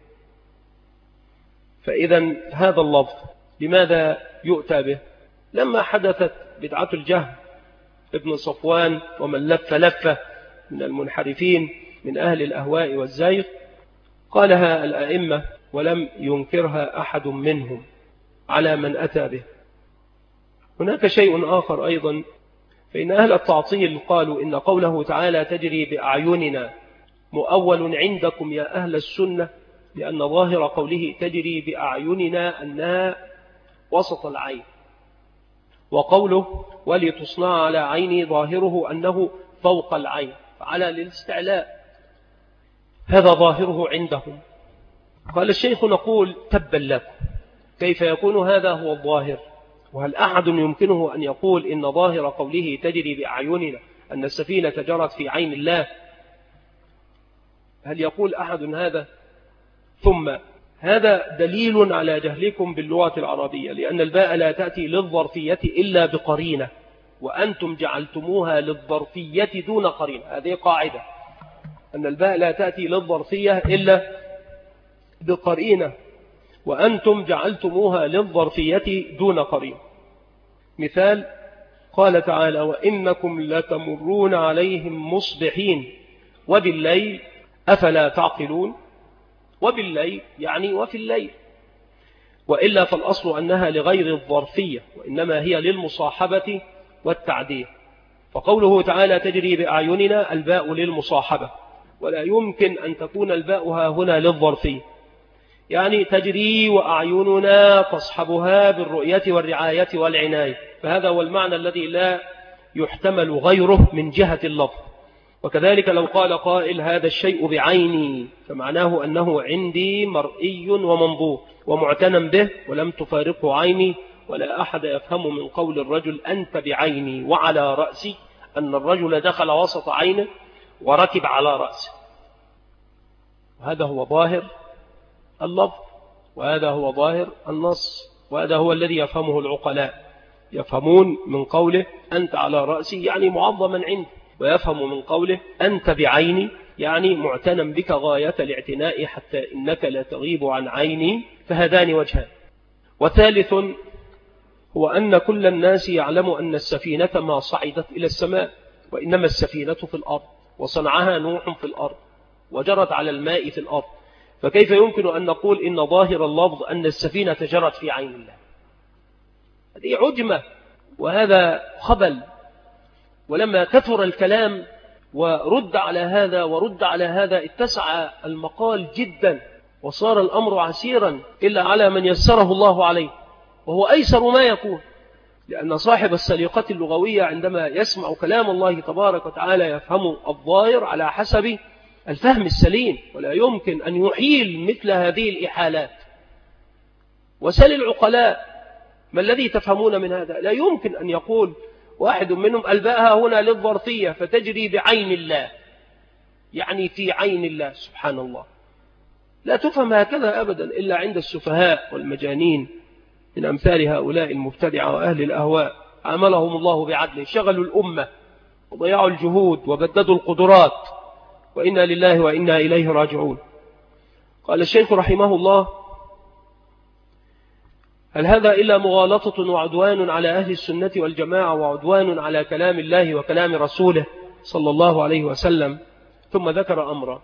فإذا هذا اللفظ لماذا يؤتى به؟ لما حدثت بدعة الجهم ابن صفوان ومن لف لفة من المنحرفين من أهل الأهواء والزيغ، قالها الأئمة ولم ينكرها أحد منهم على من أتى به. هناك شيء آخر أيضا، فإن أهل التعطيل قالوا إن قوله تعالى تجري بأعيننا مؤول عندكم يا أهل السنة لأن ظاهر قوله تجري بأعيننا أنها وسط العين، وقوله ولتصنع على عيني ظاهره أنه فوق العين فعلى للاستعلاء، هذا ظاهره عندهم. قال الشيخ نقول تبا لكم، كيف يكون هذا هو الظاهر؟ وهل أحد يمكنه أن يقول إن ظاهر قوله تجري بأعيننا أن السفينة جرت في عين الله؟ هل يقول أحد هذا؟ ثم هذا دليل على جهلكم باللغة العربية، لأن الباء لا تأتي للظرفية إلا بقرينة، وأنتم جعلتموها للظرفية دون قرينة. هذه قاعدة، أن الباء لا تأتي للظرفية إلا بقرينة، وأنتم جعلتموها للظرفية دون قرينة. مثال قال تعالى وإنكم لتمرون عليهم مصبحين وبالليل أفلا تعقلون، وبالليل يعني وفي الليل، وإلا فالأصل أنها لغير الظرفية، وإنما هي للمصاحبة والتعديل. فقوله تعالى تجري بأعيننا الباء للمصاحبة، ولا يمكن أن تكون الباء هنا للظرفية، يعني تجري وأعيننا تصحبها بالرؤية والرعاية والعناية، فهذا هو المعنى الذي لا يحتمل غيره من جهة اللفظ. وكذلك لو قال قائل هذا الشيء بعيني، فمعناه أنه عندي مرئي ومنظور ومعتنى به ولم تفارقه عيني، ولا أحد يفهم من قول الرجل أنت بعيني وعلى رأسي أن الرجل دخل وسط عينه وركب على رأسه. وهذا هو ظاهر اللفظ، وهذا هو ظاهر النص، وهذا هو الذي يفهمه العقلاء، يفهمون من قوله أنت على رأسي يعني معظما عندي، ويفهم من قوله أنت بعيني يعني معتنى بك غاية الاعتناء حتى إنك لا تغيب عن عيني. فهذان وجهان. وثالث هو أن كل الناس يعلم أن السفينة ما صعدت إلى السماء، وإنما السفينة في الأرض، وصنعها نوح في الأرض، وجرت على الماء في الأرض. فكيف يمكن أن نقول إن ظاهر اللفظ أن السفينة جرت في عين الله؟ هذه عجمة وهذا خبل. ولما كثر الكلام ورد على هذا ورد على هذا اتسع المقال جدا، وصار الأمر عسيرا إلا على من يسره الله عليه، وهو أيسر ما يكون، لأن صاحب السليقة اللغوية عندما يسمع كلام الله تبارك وتعالى يفهم الظاهر على حسب الفهم السليم، ولا يمكن أن يحيل مثل هذه الإحالات. وسل العقلاء ما الذي تفهمون من هذا؟ لا يمكن أن يقول واحد منهم ألباءها هنا للظرفية فتجري بعين الله، يعني في عين الله. سبحان الله، لا تفهم هكذا أبدا إلا عند السفهاء والمجانين من أمثال هؤلاء المبتدعة وأهل الأهواء، عاملهم الله بعدله، شغلوا الأمة وضيعوا الجهود وبددوا القدرات، وإنا لله وإنا إليه راجعون. قال الشيخ رحمه الله هل هذا إلا مغالطة وعدوان على أهل السنة والجماعة، وعدوان على كلام الله وكلام رسوله صلى الله عليه وسلم؟ ثم ذكر أمرا،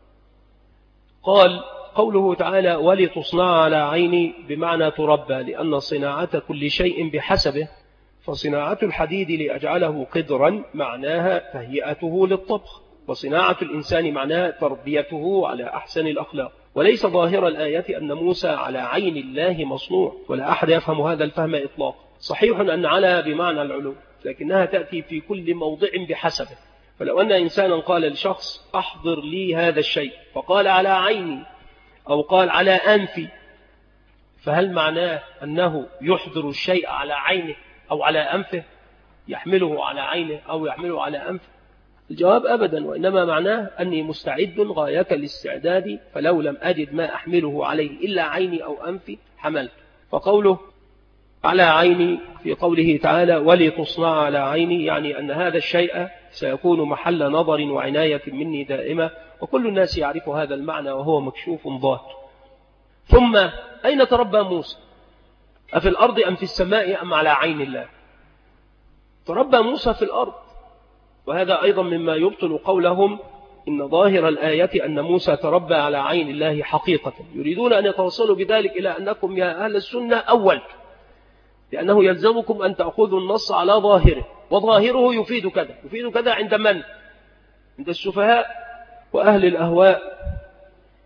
قال قوله تعالى ولتصنع على عيني بمعنى تربى، لأن صناعة كل شيء بحسبه، فصناعة الحديد لأجعله قدرا معناها تهيئته للطبخ، وصناعة الإنسان معناها تربيته على أحسن الأخلاق. وليس ظاهر الآية أن موسى على عين الله مصنوع، ولا أحد يفهم هذا الفهم إطلاق. صحيح أن على بمعنى العلو، لكنها تأتي في كل موضع بحسبه. فلو أن إنسانا قال لشخص أحضر لي هذا الشيء، فقال على عيني أو قال على أنفي، فهل معناه أنه يحضر الشيء على عينه أو على أنفه، يحمله على عينه أو يحمله على أنفه؟ الجواب أبدا، وإنما معناه أني مستعد غاية الاستعداد، فلو لم أجد ما أحمله عليه إلا عيني أو أنفي حملت. فقوله على عيني في قوله تعالى ولتصنع على عيني، يعني أن هذا الشيء سيكون محل نظر وعناية مني دائمة، وكل الناس يعرف هذا المعنى وهو مكشوف ظاهر. ثم أين تربى موسى؟ أفي الأرض أم في السماء أم على عين الله؟ تربى موسى في الأرض، وهذا أيضا مما يبطل قولهم إن ظاهر الآية أن موسى تربى على عين الله حقيقة. يريدون أن يتوصلوا بذلك إلى أنكم يا أهل السنة أول، لأنه يلزمكم أن تأخذوا النص على ظاهره، وظاهره يفيد كذا يفيد كذا. عند من؟ عند السفهاء وأهل الأهواء.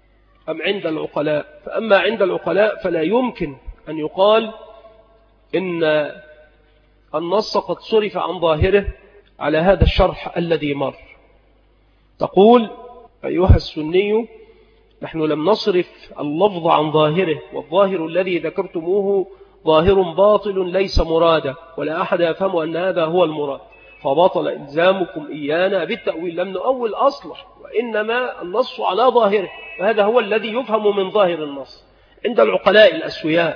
أم عند العقلاء؟ فأما عند العقلاء فلا يمكن أن يقال إن النص قد صرف عن ظاهره على هذا الشرح الذي مر. تقول أيها السني نحن لم نصرف اللفظ عن ظاهره، والظاهر الذي ذكرتموه ظاهر باطل ليس مرادا، ولا أحد يفهم أن هذا هو المراد، فبطل إلزامكم إيانا بالتأويل. لم نؤول أصلا، وإنما النص على ظاهره، وهذا هو الذي يفهم من ظاهر النص. عند العقلاء الأسوياء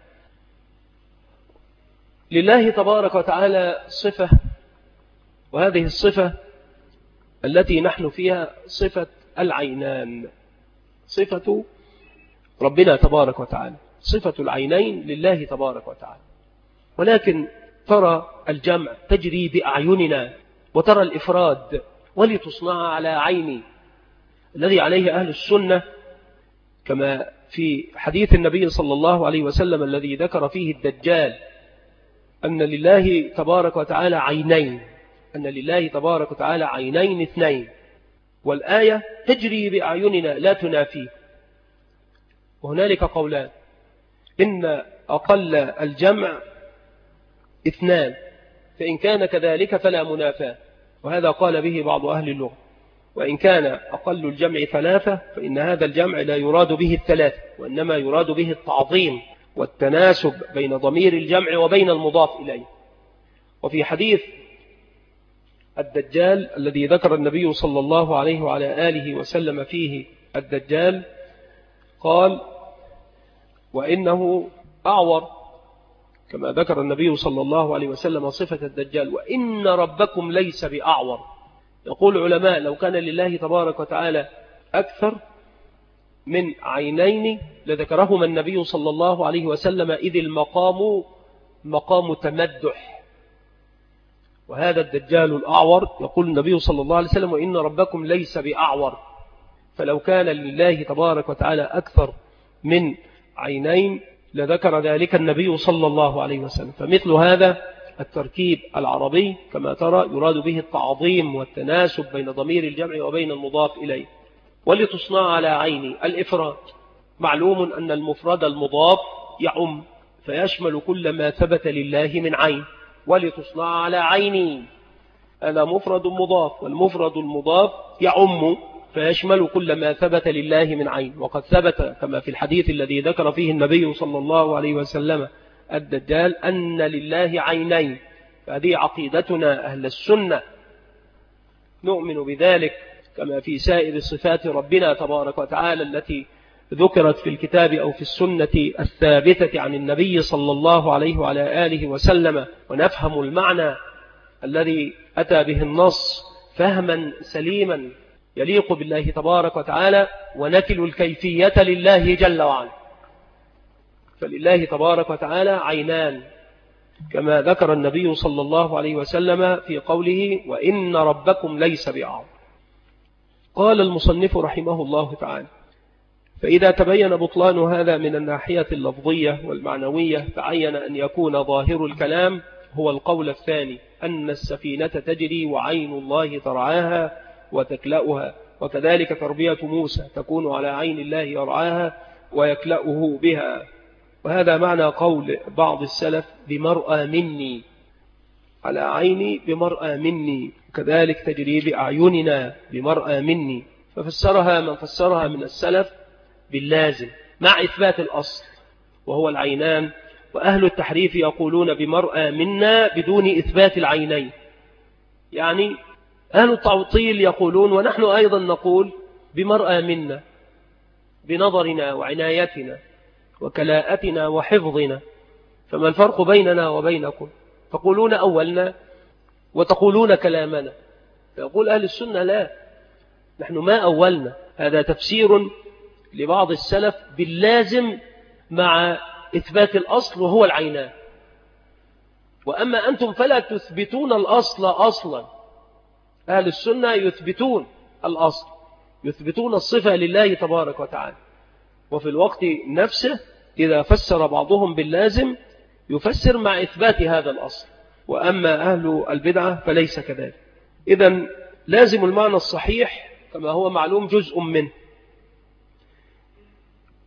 لله تبارك وتعالى صفة، وهذه الصفة التي نحن فيها صفة العينان، صفة ربنا تبارك وتعالى، صفة العينين لله تبارك وتعالى. ولكن ترى الجمع تجري بأعيننا، وترى الإفراد ولتصنع على عيني، الذي عليه أهل السنة كما في حديث النبي صلى الله عليه وسلم الذي ذكر فيه الدجال أن لله تبارك وتعالى عينين، أن لله تبارك وتعالى عينين اثنين، والآية تجري بأعيننا لا تنافيه. وهنالك قولان، إن أقل الجمع اثنان، فإن كان كذلك فلا منافاة، وهذا قال به بعض أهل اللغة. وإن كان أقل الجمع ثلاثة فإن هذا الجمع لا يراد به الثلاثة، وإنما يراد به التعظيم والتناسب بين ضمير الجمع وبين المضاف إليه. وفي حديث الدجال الذي ذكر النبي صلى الله عليه وعلى آله وسلم فيه الدجال قال وإنه أعور، كما ذكر النبي صلى الله عليه وسلم صفة الدجال، وإن ربكم ليس بأعور. يقول العلماء لو كان لله تبارك وتعالى أكثر من عينين لذكرهما النبي صلى الله عليه وسلم، إذ المقام مقام تمدح، وهذا الدجال الأعور يقول النبي صلى الله عليه وسلم وإن ربكم ليس بأعور. فلو كان لله تبارك وتعالى أكثر من عينين لذكر ذلك النبي صلى الله عليه وسلم. فمثل هذا التركيب العربي كما ترى يراد به التعظيم والتناسب بين ضمير الجمع وبين المضاف إليه. ولتصنع على عيني الإفراد، معلوم أن المفرد المضاف يعم فيشمل كل ما ثبت لله من عين. ولتصنع على عيني هذا مفرد مضاف، والمفرد المضاف يعم فيشمل كل ما ثبت لله من عين. وقد ثبت كما في الحديث الذي ذكر فيه النبي صلى الله عليه وسلم الدجال أن لله عينين. فهذه عقيدتنا أهل السنة، نؤمن بذلك كما في سائر صفات ربنا تبارك وتعالى التي ذكرت في الكتاب أو في السنة الثابتة عن النبي صلى الله عليه وعلى آله وسلم، ونفهم المعنى الذي أتى به النص فهما سليما يليق بالله تبارك وتعالى، ونكل الكيفية لله جل وعلا. فلله تبارك وتعالى عينان كما ذكر النبي صلى الله عليه وسلم في قوله وإن ربكم ليس بأعور. قال المصنف رحمه الله تعالى فإذا تبين بطلان هذا من الناحية اللفظية والمعنوية تعين أن يكون ظاهر الكلام هو القول الثاني، أن السفينة تجري وعين الله ترعاها وتكلأها، وكذلك تربية موسى تكون على عين الله يرعاها ويكلأه بها. وهذا معنى قول بعض السلف بمرأى مني، على عيني بمرأى مني، كذلك تجري بأعيننا بمرأى مني. ففسرها من فسرها من السلف باللازم مع إثبات الأصل وهو العينان، وأهل التحريف يقولون بمرأى منا بدون إثبات العينين. يعني أهل التعطيل يقولون ونحن أيضا نقول بمرأى منا بنظرنا وعنايتنا وكلاءتنا وحفظنا، فما الفرق بيننا وبينكم؟ تقولون أولنا وتقولون كلامنا. فيقول أهل السنة لا، نحن ما أولنا، هذا تفسير لبعض السلف باللازم مع إثبات الأصل وهو العينان. وأما أنتم فلا تثبتون الأصل أصلا، أهل السنة يثبتون الأصل، يثبتون الصفة لله تبارك وتعالى، وفي الوقت نفسه إذا فسر بعضهم باللازم يفسر مع إثبات هذا الأصل. وأما أهل البدعة فليس كذلك. إذن لازم المعنى الصحيح كما هو معلوم جزء منه،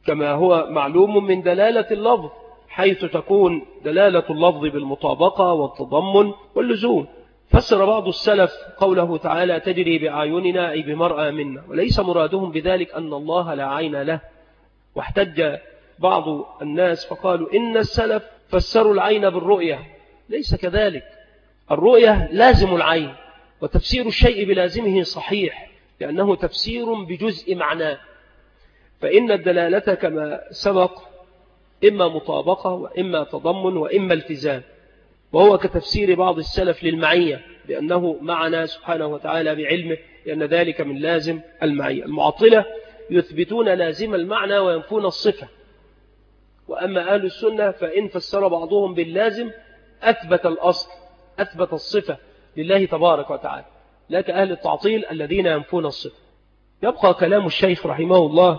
كما هو معلوم من دلالة اللفظ، حيث تكون دلالة اللفظ بالمطابقة والتضمن واللزوم. فسر بعض السلف قوله تعالى تجري بأعيننا أي بمرأى منا، وليس مرادهم بذلك أن الله لا عين له. واحتج بعض الناس فقالوا إن السلف فسروا العين بالرؤية، ليس كذلك. الرؤية لازم العين، وتفسير الشيء بلازمه صحيح، لأنه تفسير بجزء معناه. فإن الدلالة كما سبق إما مطابقة وإما تضمن وإما التزام، وهو كتفسير بعض السلف للمعية بأنه معنا سبحانه وتعالى بعلمه، لأن ذلك من لازم المعية. المعطلة يثبتون لازم المعنى وينفون الصفة، وأما أهل السنة فإن فسر بعضهم باللازم أثبت الأصل، أثبت الصفة لله تبارك وتعالى، لا كأهل التعطيل الذين ينفون الصفة. يبقى كلام الشيخ رحمه الله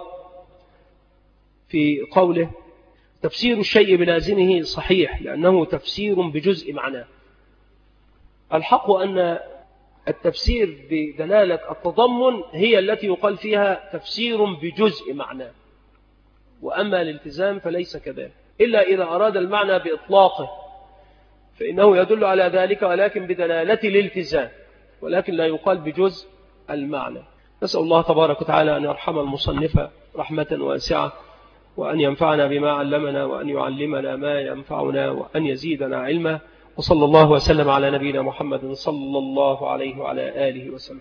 في قوله تفسير الشيء بلازمه صحيح، لأنه تفسير بجزء معناه. الحق أن التفسير بدلالة التضمن هي التي يقال فيها تفسير بجزء معناه، وأما الالتزام فليس كذلك، إلا إذا أراد المعنى بإطلاقه فإنه يدل على ذلك، ولكن بدلالة الالتزام، ولكن لا يقال بجزء المعنى. نسأل الله تبارك وتعالى أن يرحم المصنف رحمة واسعة، وأن ينفعنا بما علمنا، وأن يعلمنا ما ينفعنا، وأن يزيدنا علما. وصلى الله وسلم على نبينا محمد صلى الله عليه وعلى آله وسلم.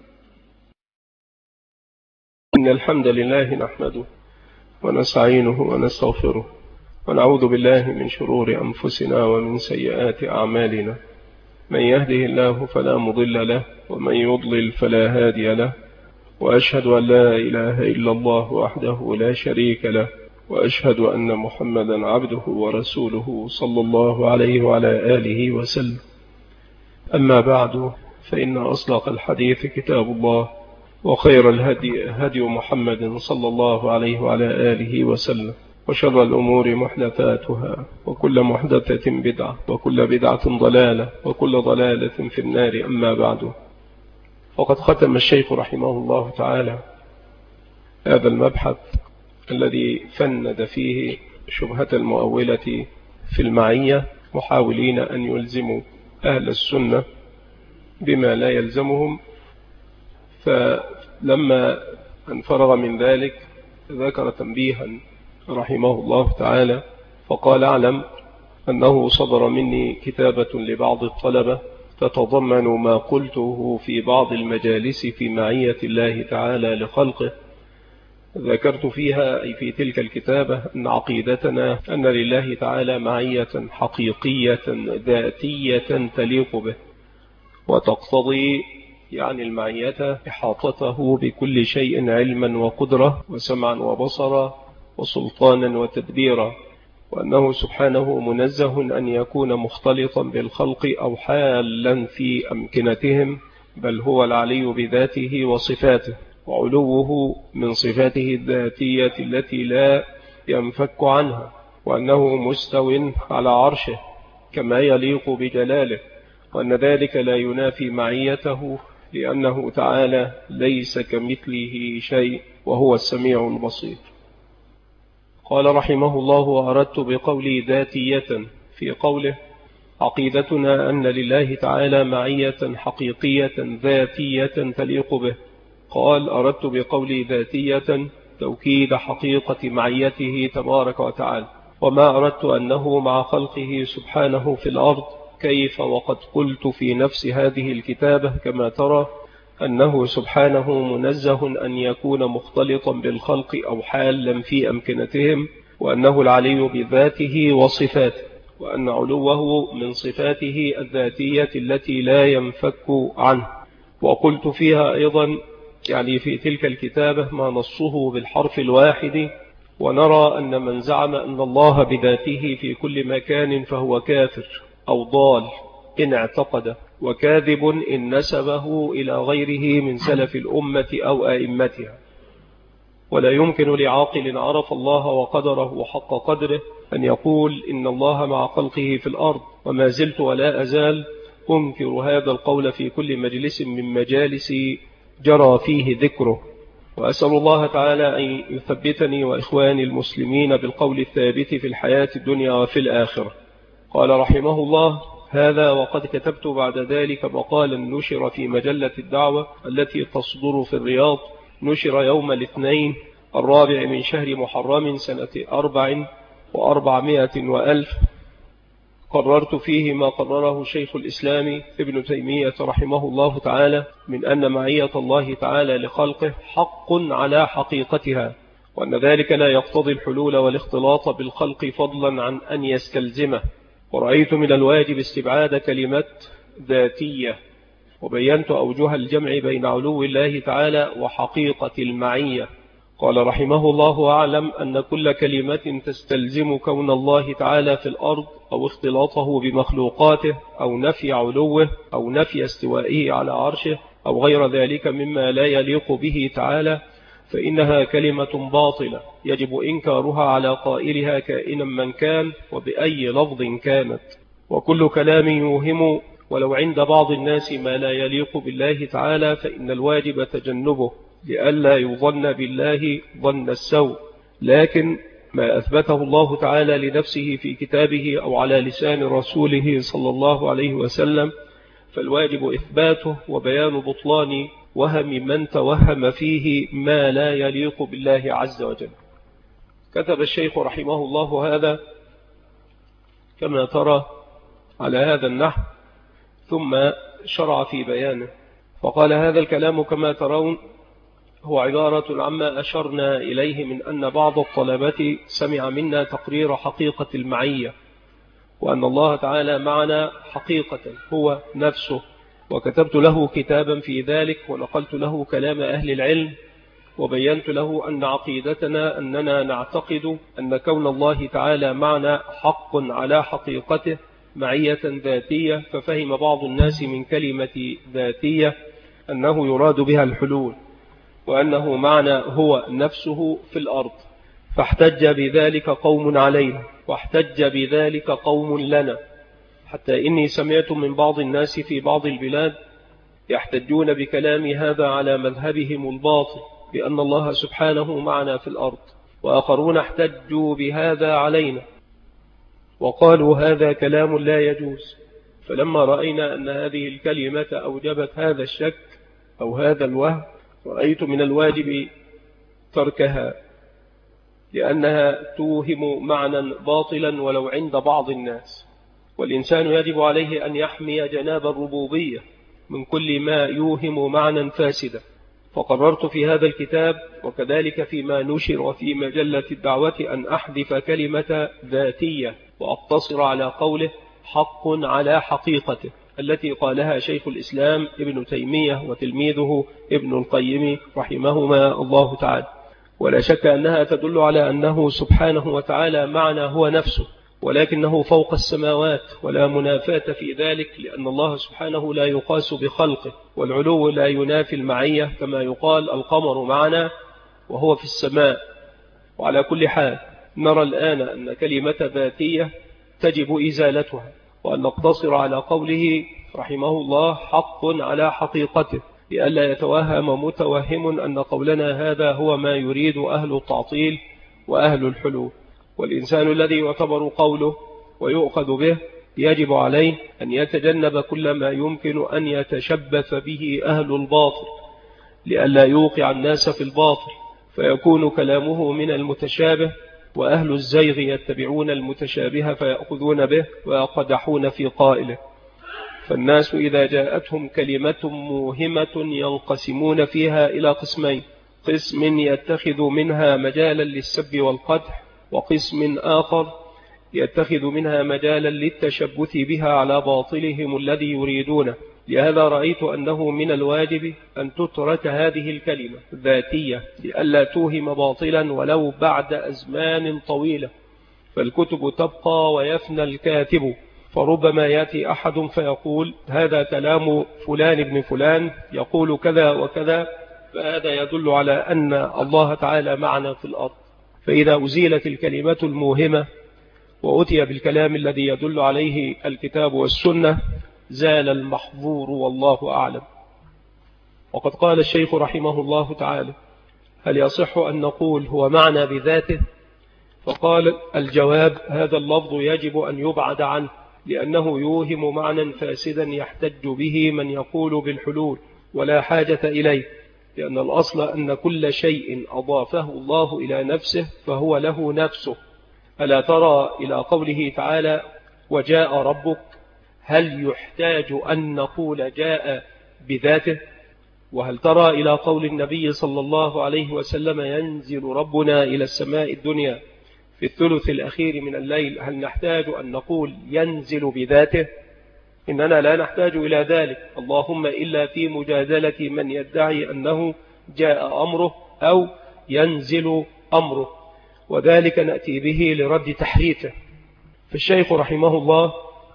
إن الحمد لله نحمده ونستعينه ونستغفره، ونعوذ بالله من شرور أنفسنا ومن سيئات أعمالنا. من يهده الله فلا مضل له، ومن يضلل فلا هادي له، وأشهد أن لا إله إلا الله وحده لا شريك له، وأشهد أن محمدا عبده ورسوله صلى الله عليه وعلى آله وسلم. أما بعد، فإن أصدق الحديث كتاب الله، وخير الهدي هدي محمد صلى الله عليه وعلى آله وسلم، وشر الأمور محدثاتها، وكل محدثة بدعة، وكل بدعة ضلالة، وكل ضلالة في النار. أما بعد، وقد ختم الشيخ رحمه الله تعالى هذا المبحث الذي فند فيه شبهة المؤولة في المعية، محاولين أن يلزموا أهل السنة بما لا يلزمهم. فلما انفرغ من ذلك ذكر تنبيها رحمه الله تعالى، فقال اعلم أنه صدر مني كتابة لبعض الطلبة تتضمن ما قلته في بعض المجالس في معية الله تعالى لخلقه. ذكرت فيها أي في تلك الكتابة أن عقيدتنا أن لله تعالى معية حقيقية ذاتية تليق به، وتقتضي يعني المعية إحاطته بكل شيء علما وقدرة وسمعا وبصرا وسلطانا وتدبيرا، وأنه سبحانه منزه أن يكون مختلطا بالخلق أو حالا في أمكنتهم، بل هو العلي بذاته وصفاته، وعلوه من صفاته الذاتية التي لا ينفك عنها، وأنه مستو على عرشه كما يليق بجلاله، وأن ذلك لا ينافي معيته، لأنه تعالى ليس كمثله شيء وهو السميع البصير. قال رحمه الله: وأردت بقولي ذاتية في قوله عقيدتنا أن لله تعالى معية حقيقية ذاتية تليق به. قال: أردت بقولي ذاتية توكيد حقيقة معيته تبارك وتعالى، وما أردت أنه مع خلقه سبحانه في الأرض، كيف وقد قلت في نفس هذه الكتابة كما ترى أنه سبحانه منزه أن يكون مختلطا بالخلق أو حالا في أمكنتهم، وأنه العلي بذاته وصفاته، وأن علوه من صفاته الذاتية التي لا ينفك عنه. وقلت فيها أيضا يعني في تلك الكتابة ما نصه بالحرف الواحد، ونرى أن من زعم أن الله بذاته في كل مكان فهو كافر أو ضال إن اعتقد، وكاذب إن نسبه إلى غيره من سلف الأمة أو أئمتها. ولا يمكن لعاقل عرف الله وقدره حق قدره أن يقول إن الله مع خلقه في الأرض، وما زلت ولا أزال أنكر هذا القول في كل مجلس من مجالس جرى فيه ذكره. وأسأل الله تعالى أن يثبتني وإخواني المسلمين بالقول الثابت في الحياة الدنيا وفي الآخرة. قال رحمه الله: هذا وقد كتبت بعد ذلك مقالا نشر في مجلة الدعوة التي تصدر في الرياض، نشر يوم الاثنين الرابع من شهر محرم سنة أربع وأربعمائة وألف، قررت فيه ما قرره شيخ الإسلام ابن تيمية رحمه الله تعالى من أن معية الله تعالى لخلقه حق على حقيقتها، وأن ذلك لا يقتضي الحلول والاختلاط بالخلق فضلا عن أن يستلزمه. ورأيت من الواجب استبعاد كلمة ذاتية، وبينت أوجه الجمع بين علو الله تعالى وحقيقة المعية. قال رحمه الله: أعلم أن كل كلمة تستلزم كون الله تعالى في الأرض أو اختلاطه بمخلوقاته أو نفي علوه أو نفي استوائه على عرشه أو غير ذلك مما لا يليق به تعالى فإنها كلمة باطلة يجب إنكارها على قائلها كائنا من كان وبأي لفظ كانت. وكل كلام يوهم ولو عند بعض الناس ما لا يليق بالله تعالى فإن الواجب تجنبه لئلا يظن بالله ظن السوء، لكن ما أثبته الله تعالى لنفسه في كتابه أو على لسان رسوله صلى الله عليه وسلم فالواجب إثباته وبيان بطلان وهم من توهم فيه ما لا يليق بالله عز وجل. كتب الشيخ رحمه الله هذا كما ترى على هذا النحو، ثم شرع في بيانه فقال: هذا الكلام كما ترون هو عبارة عما أشرنا إليه من أن بعض الطلبة سمع منا تقرير حقيقة المعية، وأن الله تعالى معنا حقيقة هو نفسه، وكتبت له كتابا في ذلك ونقلت له كلام أهل العلم وبينت له أن عقيدتنا أننا نعتقد أن كون الله تعالى معنا حق على حقيقته معية ذاتية، ففهم بعض الناس من كلمة ذاتية أنه يراد بها الحلول، وأنه معنى هو نفسه في الأرض، فاحتج بذلك قوم علينا واحتج بذلك قوم لنا، حتى إني سمعت من بعض الناس في بعض البلاد يحتجون بكلام هذا على مذهبهم الباطل بأن الله سبحانه معنا في الأرض، وآخرون احتجوا بهذا علينا وقالوا هذا كلام لا يجوز. فلما رأينا أن هذه الكلمة أوجبت هذا الشك أو هذا الوهم رأيت من الواجب تركها، لأنها توهم معنى باطلا ولو عند بعض الناس، والإنسان يجب عليه أن يحمي جناب الربوبية من كل ما يوهم معنى فاسدا. فقررت في هذا الكتاب وكذلك فيما نشر في مجلة الدعوة أن أحذف كلمة ذاتية وأقتصر على قوله حق على حقيقته التي قالها شيخ الإسلام ابن تيمية وتلميذه ابن القيم رحمهما الله تعالى. ولا شك أنها تدل على أنه سبحانه وتعالى معنا هو نفسه، ولكنه فوق السماوات ولا منافاة في ذلك، لأن الله سبحانه لا يقاس بخلقه، والعلو لا ينافي المعية كما يقال القمر معنا وهو في السماء. وعلى كل حال نرى الآن أن كلمة ذاتية تجب إزالتها، وأن نقتصر على قوله رحمه الله حق على حقيقته، لئلا يتوهم متوهم أن قولنا هذا هو ما يريد أهل التعطيل وأهل الحلول. والإنسان الذي يعتبر قوله ويؤخذ به يجب عليه أن يتجنب كل ما يمكن أن يتشبث به أهل الباطل، لئلا يوقع الناس في الباطل فيكون كلامه من المتشابه، وأهل الزيغ يتبعون المتشابه فيأخذون به ويقدحون في قائله. فالناس إذا جاءتهم كلمة موهمة ينقسمون فيها إلى قسمين: قسم يتخذ منها مجالا للسب والقدح، وقسم آخر يتخذ منها مجالا للتشبث بها على باطلهم الذي يريدونه. لهذا رأيت أنه من الواجب أن تترك هذه الكلمة ذاتية لئلا توهم باطلا ولو بعد أزمان طويلة، فالكتب تبقى ويفنى الكاتب. فربما يأتي أحد فيقول هذا كلام فلان ابن فلان يقول كذا وكذا، فهذا يدل على أن الله تعالى معنا في الأرض. فإذا أزيلت الكلمة الموهمة وأتي بالكلام الذي يدل عليه الكتاب والسنة زال المحظور والله أعلم. وقد قال الشيخ رحمه الله تعالى: هل يصح أن نقول هو معنى بذاته؟ فقال الجواب: هذا اللفظ يجب أن يبعد عنه، لأنه يوهم معنى فاسدا يحتج به من يقول بالحلول ولا حاجة إليه، لأن الأصل أن كل شيء أضافه الله إلى نفسه فهو له نفسه. ألا ترى إلى قوله تعالى: وجاء ربك، هل يحتاج أن نقول جاء بذاته؟ وهل ترى إلى قول النبي صلى الله عليه وسلم: ينزل ربنا إلى السماء الدنيا في الثلث الأخير من الليل، هل نحتاج أن نقول ينزل بذاته؟ إننا لا نحتاج إلى ذلك، اللهم إلا في مجادلة من يدعي أنه جاء أمره أو ينزل أمره، وذلك نأتي به لرد تحريفه. فالشيخ رحمه الله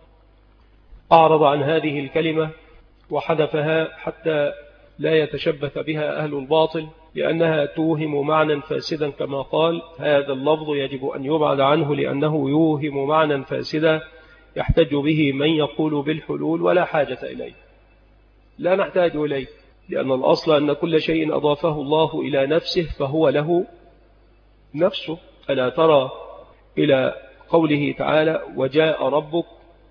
أعرض عن هذه الكلمة وحذفها حتى لا يتشبث بها أهل الباطل، لأنها توهم معنى فاسدا، كما قال: هذا اللفظ يجب أن يبعد عنه لأنه يوهم معنى فاسدا يحتج به من يقول بالحلول ولا حاجة إليه. لا نحتاج إليه، لأن الأصل أن كل شيء أضافه الله إلى نفسه فهو له نفسه. ألا ترى إلى قوله تعالى: وجاء ربك،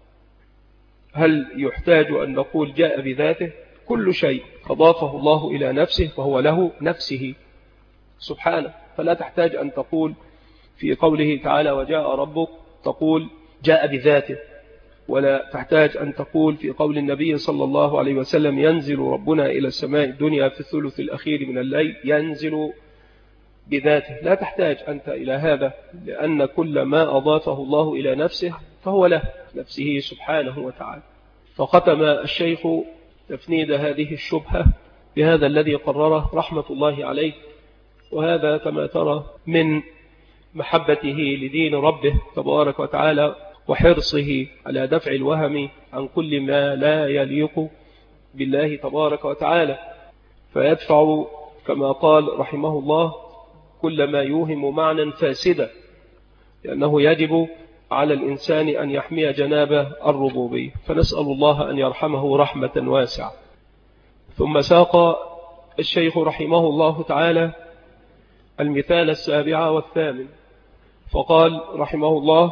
هل يحتاج أن نقول جاء بذاته؟ كل شيء أضافه الله إلى نفسه فهو له نفسه سبحانه، فلا تحتاج أن تقول في قوله تعالى: وجاء ربك تقول جاء بذاته، ولا تحتاج أن تقول في قول النبي صلى الله عليه وسلم: ينزل ربنا إلى السماء الدنيا في الثلث الأخير من الليل، ينزل بذاته. لا تحتاج أنت إلى هذا، لأن كل ما أضافه الله إلى نفسه فهو له نفسه سبحانه وتعالى. فختم الشيخ تفنيد هذه الشبهة بهذا الذي قرره رحمة الله عليه، وهذا كما ترى من محبته لدين ربه تبارك وتعالى وحرصه على دفع الوهم عن كل ما لا يليق بالله تبارك وتعالى، فيدفع كما قال رحمه الله كل ما يوهم معنى فاسدا، لأنه يجب على الإنسان أن يحمي جناب الربوبية. فنسأل الله أن يرحمه رحمة واسعة. ثم ساق الشيخ رحمه الله تعالى المثال السابع والثامن، فقال رحمه الله: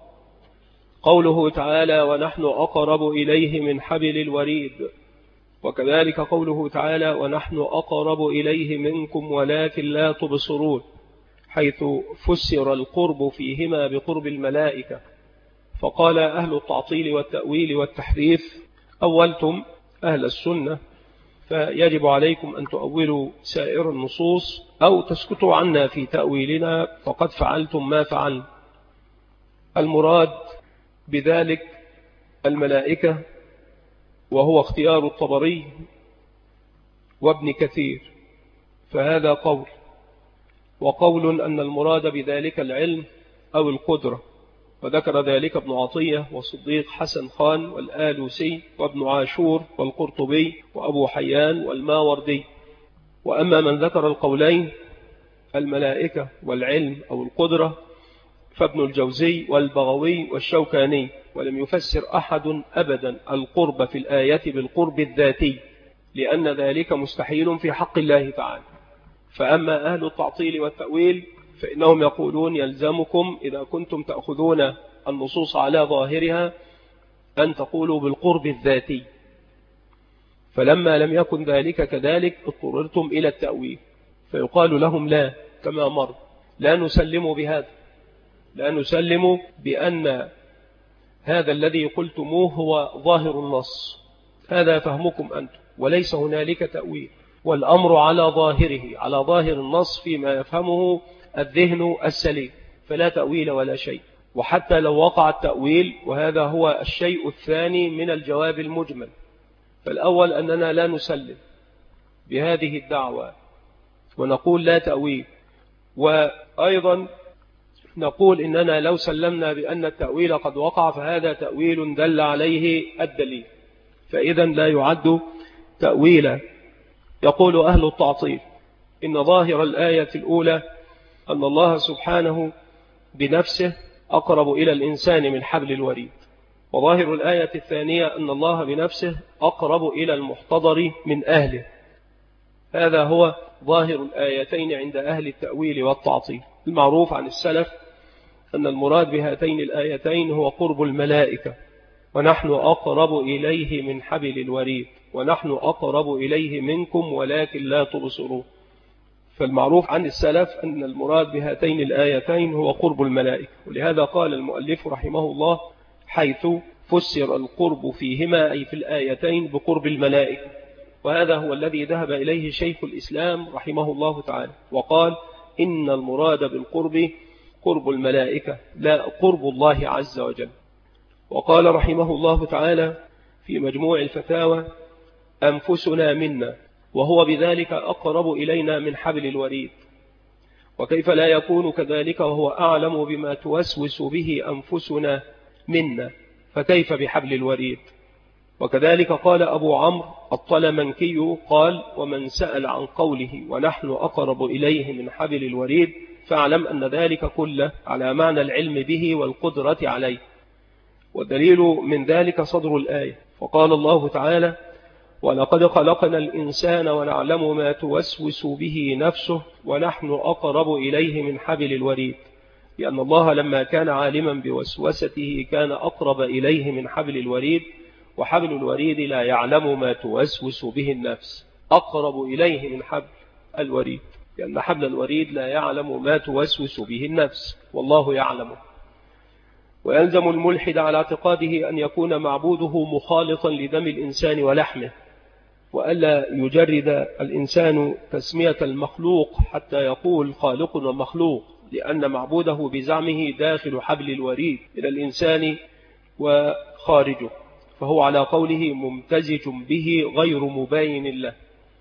قوله تعالى: ونحن أقرب إليه من حبل الوريد. وكذلك قوله تعالى: ونحن أقرب إليه منكم ولكن لا تبصرون، حيث فسر القرب فيهما بقرب الملائكة. فقال أهل التعطيل والتأويل والتحريف: أولتم أهل السنة، فيجب عليكم أن تؤولوا سائر النصوص أو تسكتوا عنا في تأويلنا، فقد فعلتم ما فعلنا. المراد بذلك الملائكة، وهو اختيار الطبري وابن كثير، فهذا قول. وقول أن المراد بذلك العلم أو القدرة، وذكر ذلك ابن عطية وصديق حسن خان والآلوسي وابن عاشور والقرطبي وأبو حيان والماوردي. وأما من ذكر القولين الملائكة والعلم أو القدرة فابن الجوزي والبغوي والشوكاني، ولم يفسر أحد أبدا القرب في الآية بالقرب الذاتي، لأن ذلك مستحيل في حق الله تعالى. فأما أهل التعطيل والتأويل فإنهم يقولون: يلزمكم إذا كنتم تأخذون النصوص على ظاهرها أن تقولوا بالقرب الذاتي. فلما لم يكن ذلك كذلك اضطررتم إلى التأويل، فيقال لهم: لا، كما مر، لا نسلم بهذا، لا نسلم بأن هذا الذي قلتموه هو ظاهر النص، هذا فهمكم أنتم، وليس هنالك تأويل، والأمر على ظاهره، على ظاهر النص فيما يفهمه الذهن السليم، فلا تأويل ولا شيء. وحتى لو وقع التأويل، وهذا هو الشيء الثاني من الجواب المجمل، فالأول أننا لا نسلم بهذه الدعوة ونقول لا تأويل، وأيضا نقول إننا لو سلمنا بأن التأويل قد وقع فهذا تأويل دل عليه الدليل، فإذا لا يعد تأويلا. يقول أهل التعطيل: إن ظاهر الآية الأولى أن الله سبحانه بنفسه أقرب إلى الإنسان من حبل الوريد، وظاهر الآية الثانية أن الله بنفسه أقرب إلى المحتضر من أهله. هذا هو ظاهر الآيتين عند أهل التأويل والتعطيل. المعروف عن السلف أن المراد بهاتين الآيتين هو قرب الملائكة، ونحن أقرب إليه من حبل الوريد، ونحن أقرب إليه منكم ولكن لا تبصرون. فالمعروف عن السلف أن المراد بهاتين الآيتين هو قرب الملائكة، ولهذا قال المؤلف رحمه الله حيث فسر القرب فيهما أي في الآيتين بقرب الملائكة، وهذا هو الذي ذهب إليه شيخ الإسلام رحمه الله تعالى، وقال إن المراد بالقرب قرب الملائكة لا قرب الله عز وجل. وقال رحمه الله تعالى في مجموع الفتاوى أنفسنا منا، وهو بذلك أقرب إلينا من حبل الوريد، وكيف لا يكون كذلك وهو أعلم بما توسوس به أنفسنا منا، فكيف بحبل الوريد؟ وكذلك قال أبو عمرو الطلمنكي قال ومن سأل عن قوله ونحن أقرب إليه من حبل الوريد فاعلم أن ذلك كله على معنى العلم به والقدرة عليه، والدليل من ذلك صدر الآية، فقال الله تعالى ولقد خلقنا الإنسان ونعلم ما توسوس به نفسه ونحن أقرب إليه من حبل الوريد، لأن الله لما كان عالما بوسوسته كان أقرب إليه من حبل الوريد، وحبل الوريد لا يعلم ما توسوس به النفس، أقرب إليه من حبل الوريد، لأن حبل الوريد لا يعلم ما توسوس به النفس والله يعلمه. ويلزم الملحد على اعتقاده أن يكون معبوده مخالطا لدم الإنسان ولحمه، وألا يجرد الإنسان تسمية المخلوق حتى يقول خالق ومخلوق، لأن معبوده بزعمه داخل حبل الوريد إلى الإنسان وخارجه، فهو على قوله ممتزج به غير مباين له.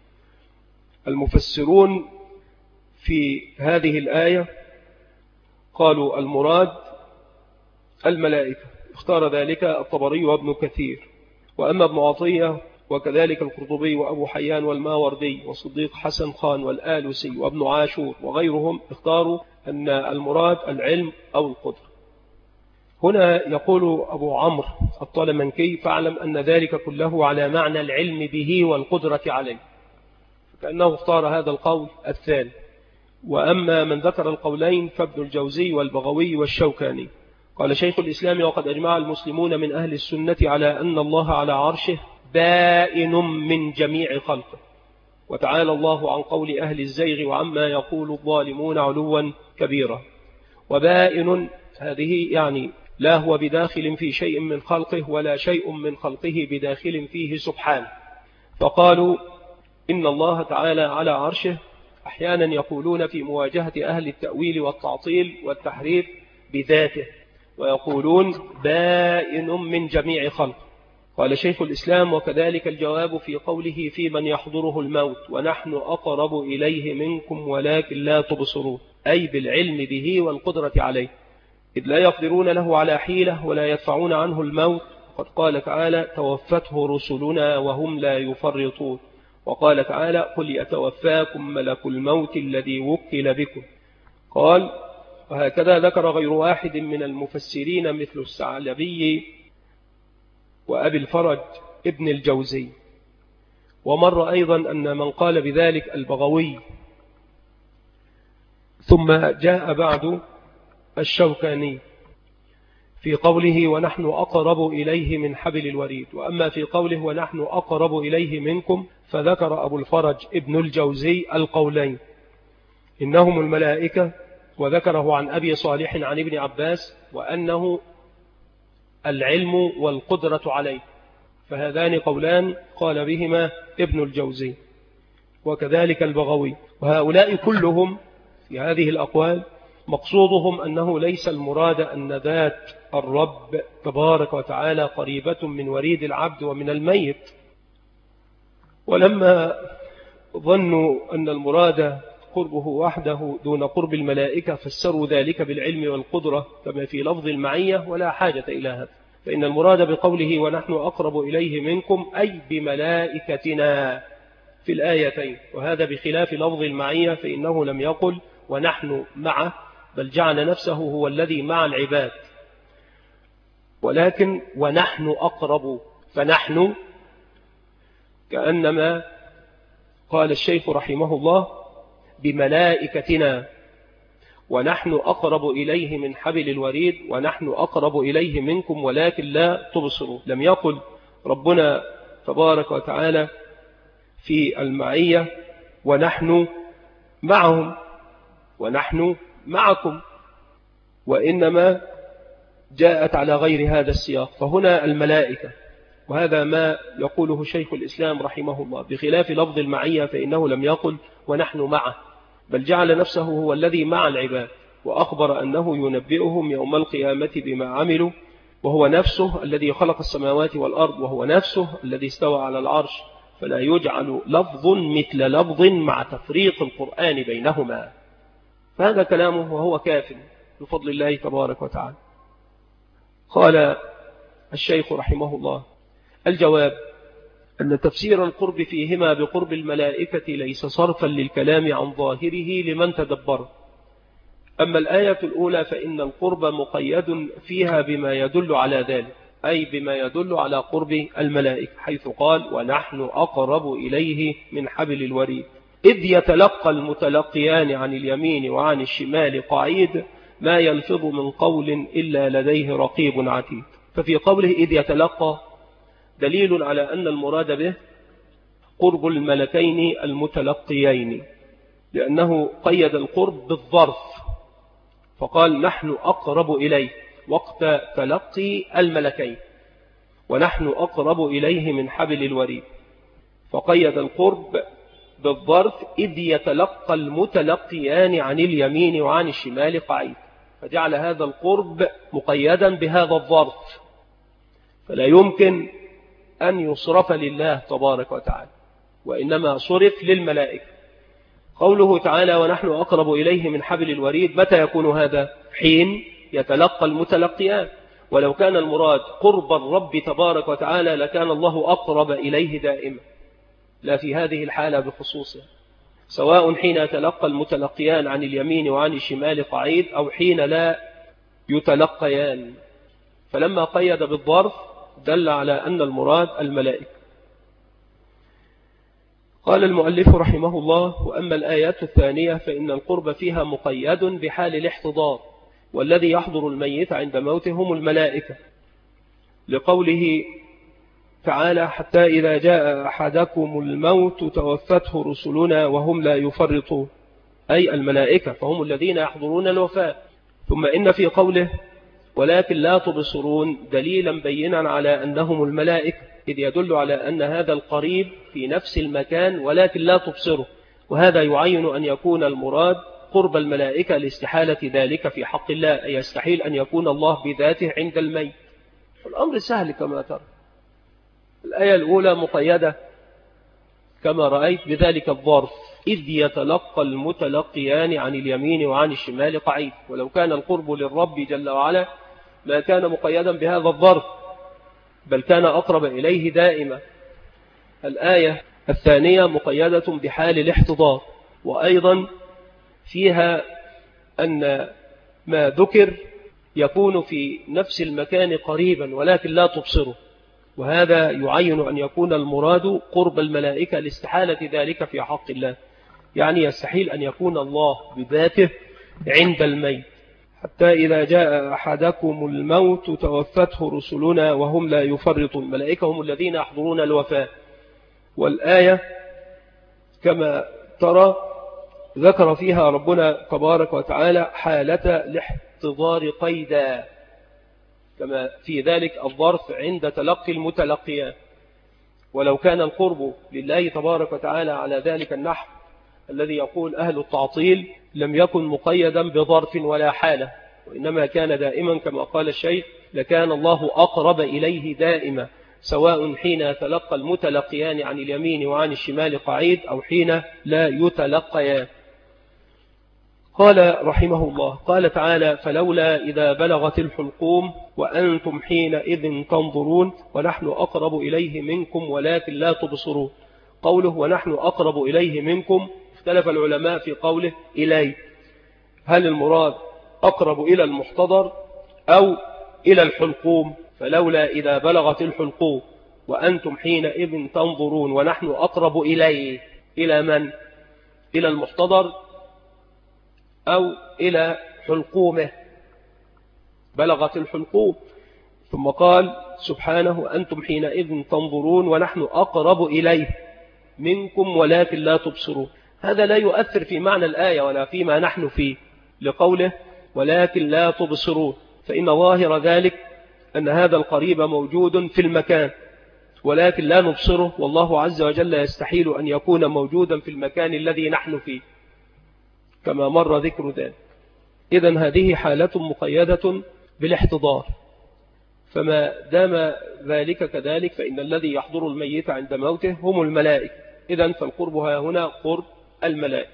المفسرون في هذه الآية قالوا المراد الملائكة، اختار ذلك الطبري وابن كثير، وأما ابن عطية وكذلك القرطبي وأبو حيان والماوردي وصديق حسن خان والآلوسي وابن عاشور وغيرهم اختاروا أن المراد العلم أو القدرة. هنا يقول أبو عمرو الطلمنكي فاعلم أن ذلك كله على معنى العلم به والقدرة عليه، فكأنه اختار هذا القول الثاني. وأما من ذكر القولين فابن الجوزي والبغوي والشوكاني. قال شيخ الإسلام وقد أجمع المسلمون من أهل السنة على أن الله على عرشه بائن من جميع خلقه، وتعالى الله عن قول أهل الزيغ وعما يقول الظالمون علوا كبيرا. وبائن هذه يعني لا هو بداخل في شيء من خلقه ولا شيء من خلقه بداخل فيه سبحانه، فقالوا إن الله تعالى على عرشه أحيانا يقولون في مواجهة أهل التأويل والتعطيل والتحريف بذاته، ويقولون بائن من جميع خلقه. قال شيخ الإسلام وكذلك الجواب في قوله في من يحضره الموت ونحن أقرب إليه منكم ولكن لا تبصرون، أي بالعلم به والقدرة عليه، إذ لا يقدرون له على حيلة ولا يدفعون عنه الموت. قد قال تعالى توفته رسلنا وهم لا يفرطون، وقال تعالى قل يتوفاكم ملك الموت الذي وكل بكم. قال وهكذا ذكر غير واحد من المفسرين مثل الثعلبي وأبي الفرج ابن الجوزي. ومر أيضا أن من قال بذلك البغوي، ثم جاء بعد الشوكاني في قوله ونحن أقرب إليه من حبل الوريد. وأما في قوله ونحن أقرب إليه منكم فذكر أبو الفرج ابن الجوزي القولين إنهم الملائكة، وذكره عن أبي صالح عن ابن عباس وأنه العلم والقدرة عليه، فهذان قولان قال بهما ابن الجوزي وكذلك البغوي. وهؤلاء كلهم في هذه الأقوال مقصودهم أنه ليس المراد أن ذات الرب تبارك وتعالى قريبة من وريد العبد ومن الميت. ولما ظنوا أن المراد قربه وحده دون قرب الملائكة فسروا ذلك بالعلم والقدرة كما في لفظ المعية، ولا حاجة إلى هذا، فإن المراد بقوله ونحن أقرب إليه منكم أي بملائكتنا في الآيتين، وهذا بخلاف لفظ المعية فإنه لم يقل ونحن معه، بل جعل نفسه هو الذي مع العباد، ولكن ونحن أقرب، فنحن كأنما قال الشيخ رحمه الله بملائكتنا ونحن أقرب إليه من حبل الوريد ونحن أقرب إليه منكم ولكن لا تبصروا. لم يقل ربنا تبارك وتعالى في المعية ونحن معهم ونحن معكم، وإنما جاءت على غير هذا السياق، فهنا الملائكة، وهذا ما يقوله شيخ الإسلام رحمه الله، بخلاف لفظ المعية فإنه لم يقل ونحن معه، بل جعل نفسه هو الذي مع العباد، وأخبر أنه ينبئهم يوم القيامة بما عملوا، وهو نفسه الذي خلق السماوات والأرض، وهو نفسه الذي استوى على العرش، فلا يجعل لفظ مثل لفظ مع تفريق القرآن بينهما. فهذا كلامه وهو كاف بفضل الله تبارك وتعالى. قال الشيخ رحمه الله الجواب أن تفسير القرب فيهما بقرب الملائكة ليس صرفا للكلام عن ظاهره لمن تدبره. أما الآية الأولى فإن القرب مقيد فيها بما يدل على ذلك، أي بما يدل على قرب الملائكة، حيث قال ونحن أقرب إليه من حبل الوريد، إذ يتلقى المتلقيان عن اليمين وعن الشمال قعيد ما يلفظ من قول إلا لديه رقيب عتيد. ففي قوله إذ يتلقى دليل على أن المراد به قرب الملكين المتلقيين، لأنه قيد القرب بالظرف، فقال نحن أقرب إليه وقت تلقي الملكين، ونحن أقرب إليه من حبل الوريد، فقيد القرب بالظرف إذ يتلقى المتلقيان عن اليمين وعن الشمال قعيد، فجعل هذا القرب مقيدا بهذا الظرف، فلا يمكن أن يصرف لله تبارك وتعالى، وإنما صرف للملائكة. قوله تعالى ونحن أقرب إليه من حبل الوريد، متى يكون هذا؟ حين يتلقى المتلقيان، ولو كان المراد قرب الرب تبارك وتعالى لكان الله أقرب إليه دائما، لا في هذه الحالة بخصوصها، سواء حين يتلقى المتلقيان عن اليمين وعن الشمال قعيد أو حين لا يتلقيان. فلما قيد بالظرف دل على أن المراد الملائكة. قال المؤلف رحمه الله وأما الآيات الثانية فإن القرب فيها مقيد بحال الاحتضار، والذي يحضر الميت عند موته هم الملائكة، لقوله تعالى حتى إذا جاء أحدكم الموت توفته رسلنا وهم لا يفرطون، أي الملائكة، فهم الذين يحضرون الوفاة. ثم إن في قوله ولكن لا تبصرون دليلا بينا على أنهم الملائكة، إذ يدل على أن هذا القريب في نفس المكان ولكن لا تبصره، وهذا يعين أن يكون المراد قرب الملائكة لاستحالة ذلك في حق الله، أي يستحيل أن يكون الله بذاته عند الميت. الأمر سهل كما ترى. الآية الأولى مقيدة كما رأيت بذلك الظرف إذ يتلقى المتلقيان عن اليمين وعن الشمال قعيد، ولو كان القرب للرب جل وعلا ما كان مقيدا بهذا الظرف، بل كان أقرب إليه دائما. الآية الثانية مقيدة بحال الاحتضار، وأيضا فيها أن ما ذكر يكون في نفس المكان قريبا ولكن لا تبصره، وهذا يعين أن يكون المراد قرب الملائكة لاستحالة ذلك في حق الله، يعني يستحيل أن يكون الله بذاته عند الميت. حتى إذا جاء أحدكم الموت توفته رسلنا وهم لا يفرطون، الملائكة هم الذين يحضرون الوفاة. والآية كما ترى ذكر فيها ربنا تبارك وتعالى حالة الاحتضار قيدا، كما في ذلك الظرف عند تلقي المتلقيان. ولو كان القرب لله تبارك وتعالى على ذلك النحو الذي يقول أهل التعطيل لم يكن مقيدا بظرف ولا حالة، وإنما كان دائما كما قال الشيخ لكان الله أقرب إليه دائما، سواء حين يتلقى المتلقيان عن اليمين وعن الشمال قعيد أو حين لا يتلقيان. قال رحمه الله قال تعالى فلولا إذا بلغت الحلقوم وأنتم حينئذ تنظرون ونحن أقرب إليه منكم ولكن لا تبصرون. قوله ونحن أقرب إليه منكم اختلف العلماء في قوله إليه، هل المراد أقرب إلى المحتضر أو إلى الحلقوم؟ فلولا إذا بلغت الحلقوم وأنتم حينئذ تنظرون ونحن أقرب إليه، إلى من؟ إلى المحتضر أو إلى حلقومه، بلغت الحلقوم. ثم قال سبحانه أنتم حينئذ تنظرون ونحن أقرب إليه منكم ولكن لا تبصرون. هذا لا يؤثر في معنى الآية ولا فيما نحن فيه، لقوله ولكن لا تبصرون، فإن ظاهر ذلك أن هذا القريب موجود في المكان ولكن لا نبصره، والله عز وجل يستحيل أن يكون موجودا في المكان الذي نحن فيه كما مر ذكر ذلك. إذن هذه حالة مقيدة بالاحتضار، فما دام ذلك كذلك فإن الذي يحضر الميت عند موته هم الملائكة. إذن فالقرب هنا قرب الملائكة.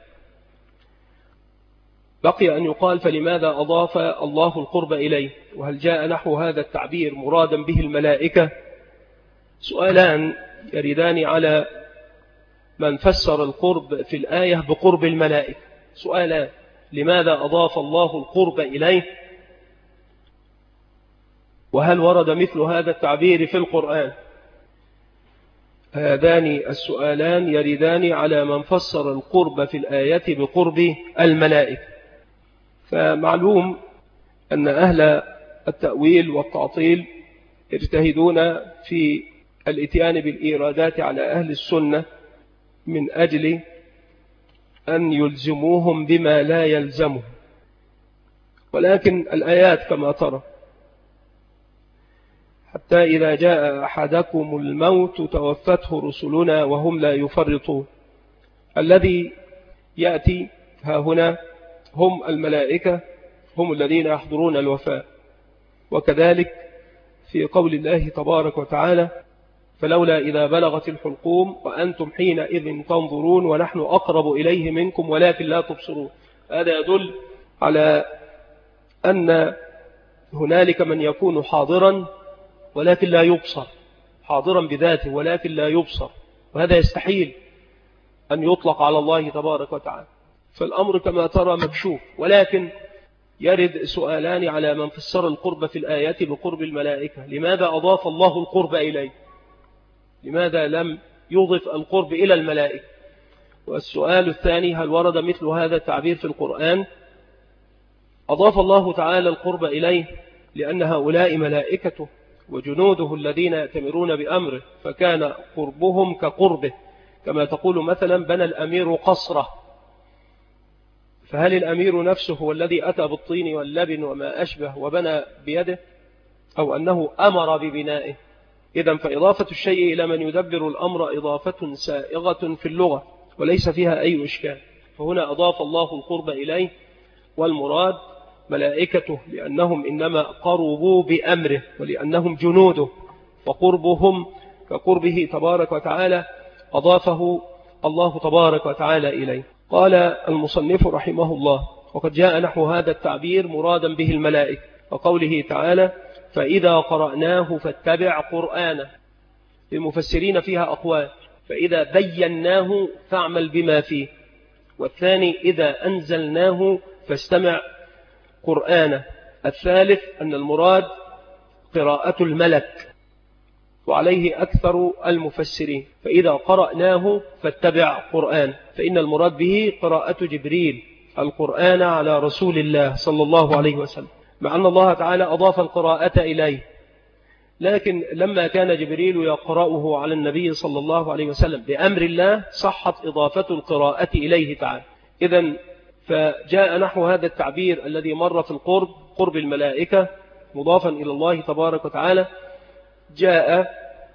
بقي أن يقال فلماذا أضاف الله القرب إليه؟ وهل جاء نحو هذا التعبير مرادا به الملائكة؟ سؤالان يردان على من فسر القرب في الآية بقرب الملائكة. سؤالان: لماذا أضاف الله القرب إليه؟ وهل ورد مثل هذا التعبير في القرآن؟ هذان السؤالان يردان على من فسر القرب في الآية بقرب الملائكة. فمعلوم أن أهل التأويل والتعطيل يجتهدون في الاتيان بالإيرادات على أهل السنة من أجل أن يلزموهم بما لا يلزمهم، ولكن الآيات كما ترى حتى إذا جاء أحدكم الموت توفته رسلنا وهم لا يفرطون، الذي يأتي ها هنا هم الملائكة، هم الذين يحضرون الوفاة. وكذلك في قول الله تبارك وتعالى فلولا إذا بلغت الحلقوم وأنتم حينئذ تنظرون ونحن أقرب إليه منكم ولكن لا تبصرون. هذا يدل على أن هنالك من يكون حاضرا ولكن لا يبصر، حاضرا بذاته ولكن لا يبصر، وهذا يستحيل أن يطلق على الله تبارك وتعالى. فالأمر كما ترى مكشوف. ولكن يرد سؤالان على من فسر القرب في الآية بقرب الملائكة: لماذا أضاف الله القرب إليه؟ لماذا لم يضف القرب إلى الملائكة؟ والسؤال الثاني: هل ورد مثل هذا التعبير في القرآن؟ أضاف الله تعالى القرب إليه لأن هؤلاء ملائكته وجنوده الذين يأتمرون بأمره، فكان قربهم كقربه، كما تقول مثلا بنى الأمير قصره، فهل الأمير نفسه هو الذي أتى بالطين واللبن وما أشبه وبنى بيده، أو أنه أمر ببنائه؟ إذن فإضافة الشيء إلى من يدبر الأمر إضافة سائغة في اللغة وليس فيها أي إشكال. فهنا أضاف الله القرب إليه، والمراد ملائكته لأنهم إنما قربوا بأمره ولأنهم جنوده، فقربهم كقربه تبارك وتعالى أضافه الله تبارك وتعالى إليه. قال المصنف رحمه الله: وقد جاء نحو هذا التعبير مرادا به الملائكة، وقوله تعالى فإذا قرأناه فاتبع قرآنه. للمفسرين فيها أقوال: فإذا بيناه فاعمل بما فيه، والثاني إذا أنزلناه فاستمع قرآنه، الثالث أن المراد قراءة الملك، وعليه أكثر المفسرين. فإذا قرأناه فاتبع قرآن، فإن المراد به قراءة جبريل القرآن على رسول الله صلى الله عليه وسلم، مع أن الله تعالى أضاف القراءة إليه، لكن لما كان جبريل يقرأه على النبي صلى الله عليه وسلم بأمر الله صحت إضافة القراءة إليه تعالى. إذن فجاء نحو هذا التعبير الذي مر في القرب، قرب الملائكة مضافا إلى الله تبارك وتعالى، جاء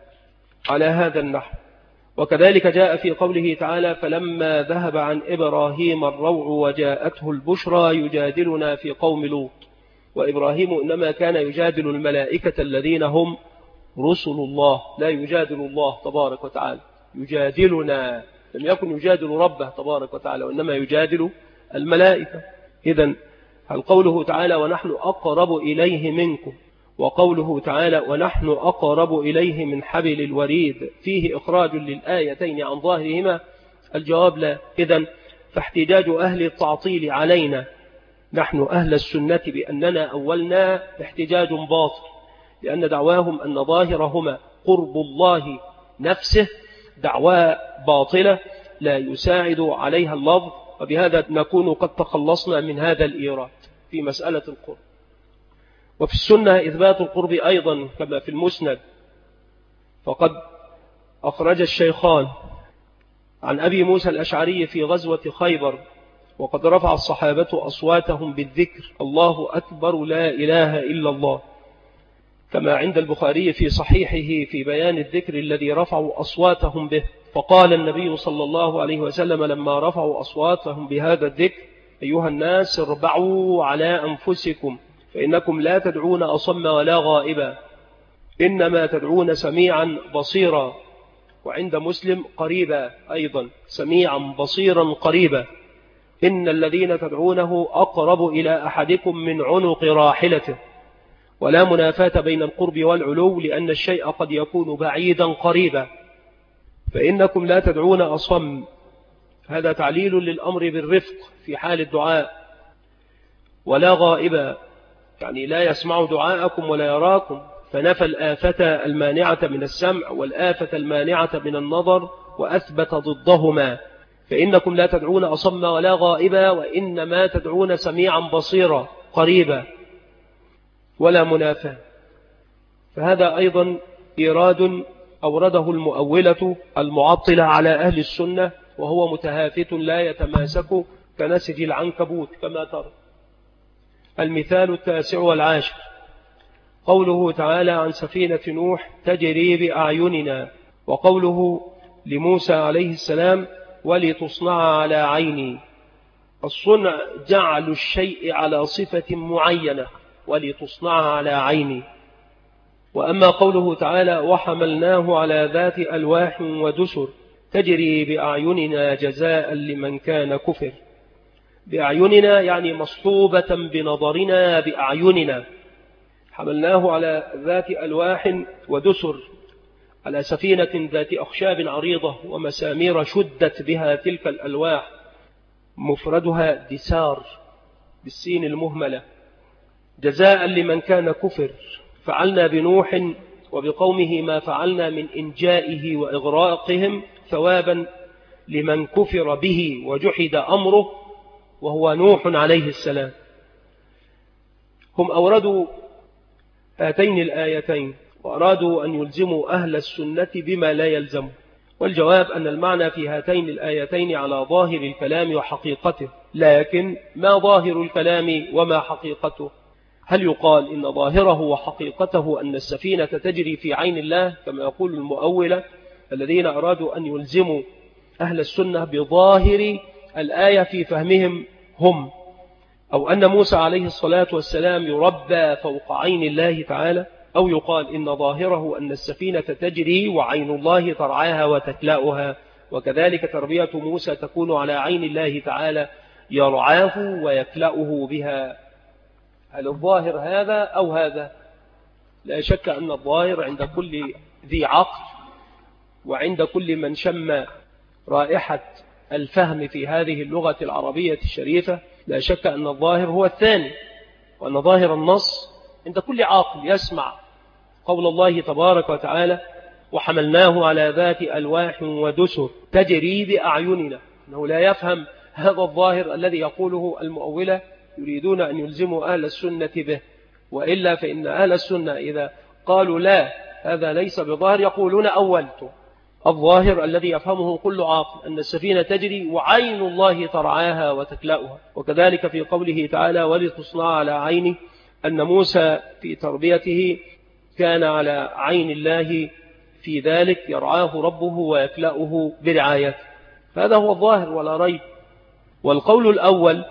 على هذا النحو. وكذلك جاء في قوله تعالى فلما ذهب عن إبراهيم الروع وجاءته البشرى يجادلنا في قوم لوط. وإبراهيم إنما كان يجادل الملائكة الذين هم رسل الله، لا يجادل الله تبارك وتعالى، يجادلنا، لم يكن يجادل ربه تبارك وتعالى وإنما يجادل الملائكة. إذن هل قوله تعالى ونحن أقرب إليه منكم، وقوله تعالى ونحن أقرب إليه من حبل الوريد فيه إخراج للآيتين عن ظاهرهما؟ الجواب لا. إذن فاحتجاج أهل التعطيل علينا نحن أهل السنة بأننا أولنا احتجاج باطل، لأن دعواهم أن ظاهرهما قرب الله نفسه دعوى باطلة لا يساعد عليها اللفظ، وبهذا نكون قد تخلصنا من هذا الإيراد في مسألة القرب. وفي السنة إثبات القرب أيضا كما في المسند، فقد أخرج الشيخان عن أبي موسى الأشعري في غزوة خيبر وقد رفع الصحابة أصواتهم بالذكر الله أكبر لا إله إلا الله، كما عند البخاري في صحيحه في بيان الذكر الذي رفعوا أصواتهم به. فقال النبي صلى الله عليه وسلم لما رفعوا أصواتهم بهذا الذكر: أيها الناس اربعوا على أنفسكم فإنكم لا تدعون أصم ولا غائبا، إنما تدعون سميعا بصيرا. وعند مسلم قريبا أيضا، سميعا بصيرا قريبا، إن الذين تدعونه أقرب إلى أحدكم من عنق راحلته. ولا منافاة بين القرب والعلو، لأن الشيء قد يكون بعيدا قريبا. فإنكم لا تدعون أصم، هذا تعليل للأمر بالرفق في حال الدعاء. ولا غائبا، يعني لا يسمع دعاءكم ولا يراكم، فنفى الآفة المانعة من السمع والآفة المانعة من النظر وأثبت ضدهما. فإنكم لا تدعون أصم ولا غائبا، وإنما تدعون سميعا بصيرا قريبا. ولا منافاة، فهذا أيضا إيراد أورده المؤولة المعطلة على أهل السنة، وهو متهافت لا يتماسك كنسج العنكبوت كما ترى. المثال التاسع والعاشر قوله تعالى عن سفينة نوح تجري بأعيننا، وقوله لموسى عليه السلام ولتصنع على عيني. الصنع جعل الشيء على صفة معينة، ولتصنع على عيني. وأما قوله تعالى وحملناه على ذات ألواح ودسر تجري بأعيننا جزاء لمن كان كفر. بأعيننا يعني مصحوبة بنظرنا بأعيننا. حملناه على ذات ألواح ودسر، على سفينة ذات أخشاب عريضة ومسامير شدت بها تلك الألواح، مفردها دسار بالسين المهملة. جزاء لمن كان كفر، فعلنا بنوح وبقومه ما فعلنا من إنجائه وإغراقهم ثوابا لمن كفر به وجحد أمره، وهو نوح عليه السلام. هم أوردوا هاتين الآيتين وأرادوا أن يلزموا أهل السنة بما لا يلزم، والجواب أن المعنى في هاتين الآيتين على ظاهر الكلام وحقيقته. لكن ما ظاهر الكلام وما حقيقته؟ هل يقال إن ظاهره وحقيقته أن السفينة تجري في عين الله كما يقول المؤولة الذين أرادوا أن يلزموا أهل السنة بظاهر الآية في فهمهم هم، أو أن موسى عليه الصلاة والسلام يربى فوق عين الله تعالى؟ أو يقال إن ظاهره أن السفينة تجري وعين الله ترعاها وتكلأها، وكذلك تربية موسى تكون على عين الله تعالى يرعاه ويكلأه بها. هل الظاهر هذا أو هذا؟ لا شك أن الظاهر عند كل ذي عقل وعند كل من شم رائحة الفهم في هذه اللغة العربية الشريفة، لا شك أن الظاهر هو الثاني، وأن ظاهر النص عند كل عاقل يسمع قول الله تبارك وتعالى وحملناه على ذات ألواح ودسر تجري بأعيننا، أنه لا يفهم هذا الظاهر الذي يقوله المؤولة يريدون أن يلزموا أهل السنة به. وإلا فإن أهل السنة إذا قالوا لا هذا ليس بظاهر يقولون أولت الظاهر الذي يفهمه كل عاقل أن السفينة تجري وعين الله ترعاها وتكلأها. وكذلك في قوله تعالى ولتصنع على عيني، أن موسى في تربيته كان على عين الله في ذلك يرعاه ربه ويكلأه برعايته، هذا هو الظاهر ولا ريب. والقول الأول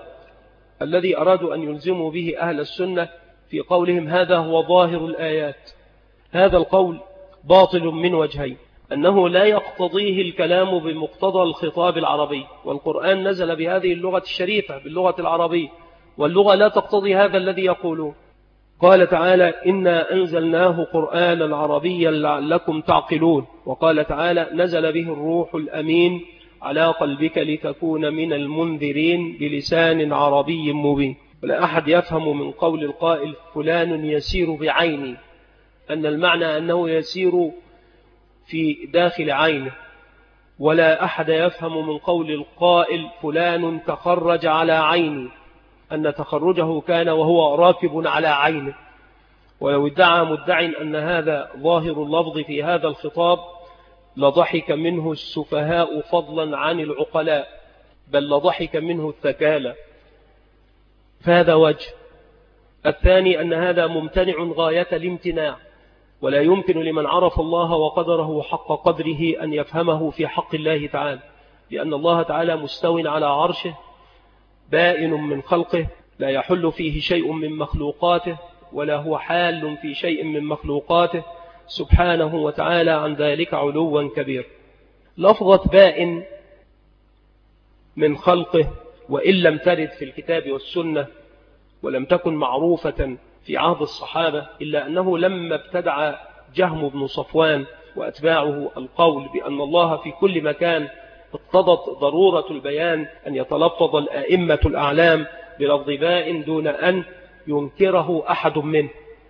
الذي أرادوا أن يلزموا به أهل السنة في قولهم هذا هو ظاهر الآيات، هذا القول باطل من وجهين: أنه لا يقتضيه الكلام بمقتضى الخطاب العربي، والقرآن نزل بهذه اللغة الشريفة باللغة العربية، واللغة لا تقتضي هذا الذي يقولون. قال تعالى إنا أنزلناه قرآنا عربيا لعلكم تعقلون، وقال تعالى نزل به الروح الأمين على قلبك لتكون من المنذرين بلسان عربي مبين. ولا أحد يفهم من قول القائل فلان يسير بعيني أن المعنى أنه يسير في داخل عينه، ولا أحد يفهم من قول القائل فلان تخرج على عيني أن تخرجه كان وهو راكب على عينه. ولو ادعى مدع أن هذا ظاهر اللفظ في هذا الخطاب لضحك منه السفهاء فضلا عن العقلاء، بل لضحك منه الثكالى. فهذا وجه. الثاني أن هذا ممتنع غاية الامتناع، ولا يمكن لمن عرف الله وقدره حق قدره أن يفهمه في حق الله تعالى، لأن الله تعالى مستو على عرشه بائن من خلقه، لا يحل فيه شيء من مخلوقاته ولا هو حال في شيء من مخلوقاته سبحانه وتعالى عن ذلك علوا كبير. لفظة بائن من خلقه وإن لم ترد في الكتاب والسنة ولم تكن معروفة في عهد الصحابة، إلا أنه لما ابتدع جهم بن صفوان وأتباعه القول بأن الله في كل مكان اقتضت ضرورة البيان أن يتلفظ الآئمة الأعلام بلفظ بائن دون أن ينكره أحد منه.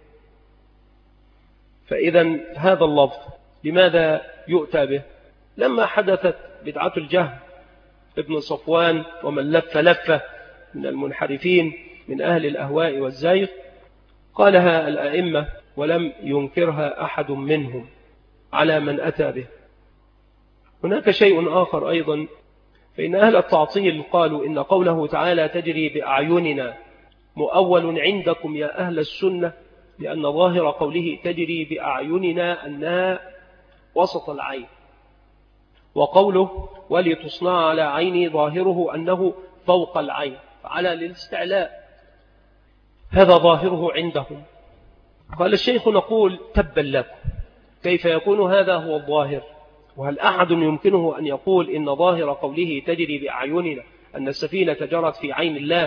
فإذا هذا اللفظ لماذا يؤتى به؟ لما حدثت بدعة الجهم ابن صفوان ومن لف لفة من المنحرفين من أهل الأهواء والزيغ، قالها الآئمة ولم ينكرها أحد منهم على من أتى به. هناك شيء آخر أيضا، فإن أهل التعطيل قالوا إن قوله تعالى تجري بأعيننا مؤول عندكم يا أهل السنة، لأن ظاهر قوله تجري بأعيننا أنها وسط العين، وقوله ولتصنع على عيني ظاهره أنه فوق العين على الاستعلاء، هذا ظاهره عندهم. قال الشيخ نقول تبا لكم، كيف يكون هذا هو الظاهر؟ وهل أحد يمكنه أن يقول إن ظاهر قوله تجري بأعيننا أن السفينة جرت في عين الله؟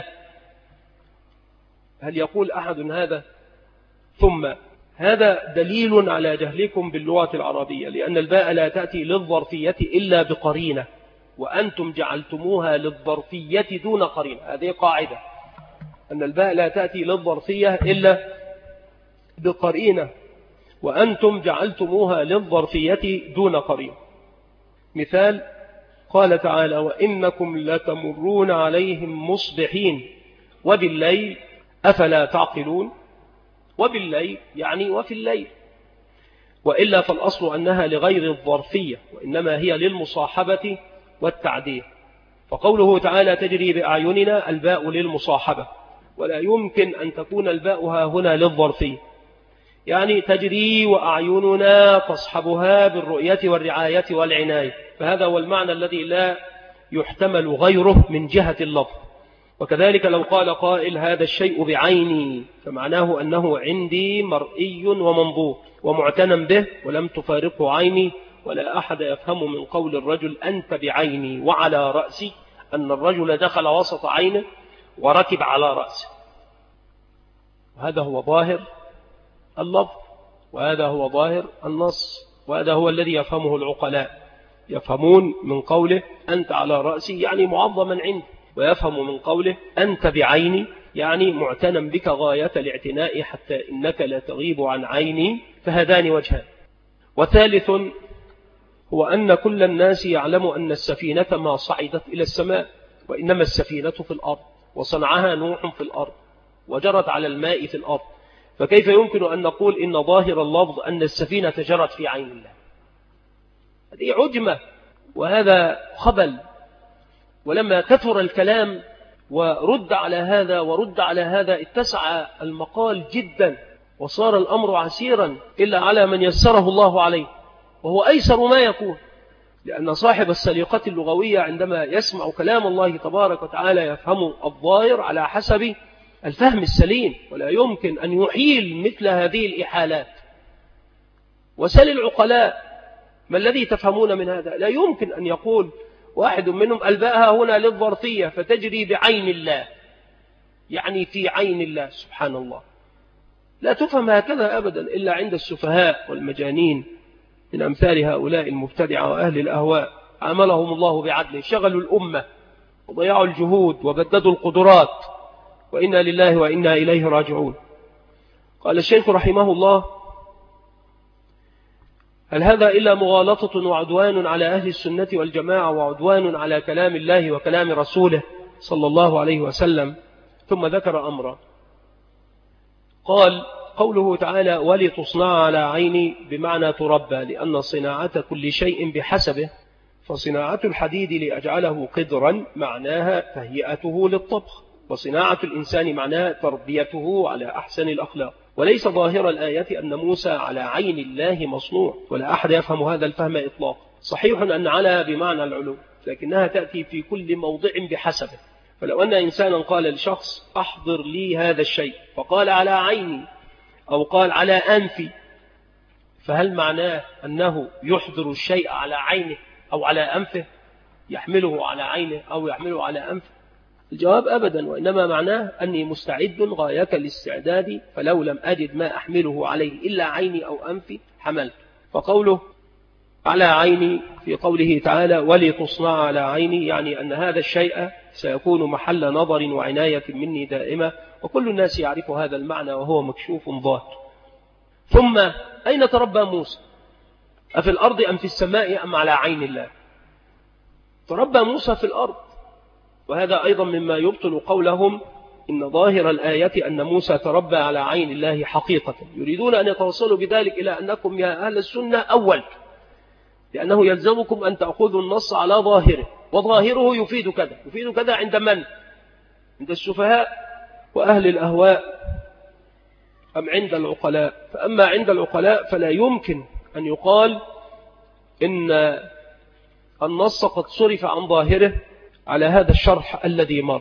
هل يقول أحد هذا؟ ثم هذا دليل على جهلكم باللغة العربية، لأن الباء لا تأتي للظرفية إلا بقرينة، وأنتم جعلتموها للظرفية دون قرينة. هذه قاعدة، أن الباء لا تأتي للظرفية إلا بقرينة، وأنتم جعلتموها للظرفية دون قرينة. مثال، قال تعالى وإنكم لتمرون عليهم مصبحين وبالليل أفلا تعقلون. وبالليل يعني وفي الليل، وإلا فالأصل أنها لغير الظرفية، وإنما هي للمصاحبة والتعديل. فقوله تعالى تجري بأعيننا الباء للمصاحبة، ولا يمكن أن تكون الباء ها هنا للظرفية، يعني تجري وأعيننا تصحبها بالرؤية والرعاية والعناية، فهذا هو المعنى الذي لا يحتمل غيره من جهة اللفظ. وكذلك لو قال قائل هذا الشيء بعيني، فمعناه أنه عندي مرئي ومنظور ومعتنى به ولم تفارقه عيني، ولا أحد يفهم من قول الرجل أنت بعيني وعلى رأسي أن الرجل دخل وسط عينه وركب على رأسه. هذا هو ظاهر اللفظ، وهذا هو ظاهر النص، وهذا هو الذي يفهمه العقلاء، يفهمون من قوله أنت على رأسي يعني معظما عندي، ويفهم من قوله أنت بعيني يعني معتنا بك غاية الاعتناء حتى إنك لا تغيب عن عيني. فهذان وجهان. وثالث هو أن كل الناس يعلم أن السفينة ما صعدت إلى السماء، وإنما السفينة في الأرض، وصنعها نوح في الأرض، وجرت على الماء في الأرض. فكيف يمكن أن نقول إن ظاهر اللفظ أن السفينة جرت في عين الله؟ هذه عجمة وهذا خبل. ولما كثر الكلام ورد على هذا ورد على هذا اتسع المقال جدا، وصار الأمر عسيرا إلا على من يسره الله عليه، وهو أيسر ما يكون، لأن صاحب السليقة اللغوية عندما يسمع كلام الله تبارك وتعالى يفهم الظاهر على حسب الفهم السليم، ولا يمكن أن يحيل مثل هذه الإحالات. وسل العقلاء ما الذي تفهمون من هذا؟ لا يمكن أن يقول واحد منهم الباءها هنا للظرفية فتجري بعين الله، يعني في عين الله. سبحان الله، لا تفهم هكذا أبدا إلا عند السفهاء والمجانين من أمثال هؤلاء المبتدعة وأهل الأهواء، عاملهم الله بعدله، شغلوا الأمة وضيعوا الجهود وبددوا القدرات، وإنا لله وإنا إليه راجعون. قال الشيخ رحمه الله هل هذا إلا مغالطة وعدوان على أهل السنة والجماعة وعدوان على كلام الله وكلام رسوله صلى الله عليه وسلم؟ ثم ذكر أمرا، قال قوله تعالى ولتصنع على عيني بمعنى تربى، لأن صناعة كل شيء بحسبه، فصناعة الحديد لأجعله قدرا معناها تهيئته للطبخ، وصناعة الإنسان معناها تربيته على أحسن الأخلاق. وليس ظاهر الآية أن موسى على عين الله مصنوع، ولا أحد يفهم هذا الفهم إطلاقا. صحيح أن على بمعنى العلو، لكنها تأتي في كل موضع بحسبه. فلو أن إنسانا قال لشخص أحضر لي هذا الشيء، فقال على عيني أو قال على أنفي، فهل معناه أنه يحضر الشيء على عينه أو على أنفه، يحمله على عينه أو يحمله على أنفه؟ الجواب أبدا، وإنما معناه أني مستعد غاية الاستعداد، فلو لم أجد ما أحمله عليه إلا عيني أو أنفي حملت. فقوله على عيني في قوله تعالى ولتصنع على عيني، يعني أن هذا الشيء سيكون محل نظر وعناية مني دائمة، وكل الناس يعرف هذا المعنى وهو مكشوف ظاهر. ثم أين تربى موسى؟ أفي الأرض أم في السماء أم على عين الله؟ تربى موسى في الأرض، وهذا أيضا مما يبطل قولهم إن ظاهر الآية أن موسى تربى على عين الله حقيقة. يريدون أن يتوصلوا بذلك إلى أنكم يا أهل السنة أول، لأنه يلزمكم أن تأخذوا النص على ظاهره، وظاهره يفيد كذا يفيد كذا عند من؟ عند السفهاء وأهل الأهواء أم عند العقلاء؟ فأما عند العقلاء فلا يمكن أن يقال إن النص قد صرف عن ظاهره على هذا الشرح الذي مر.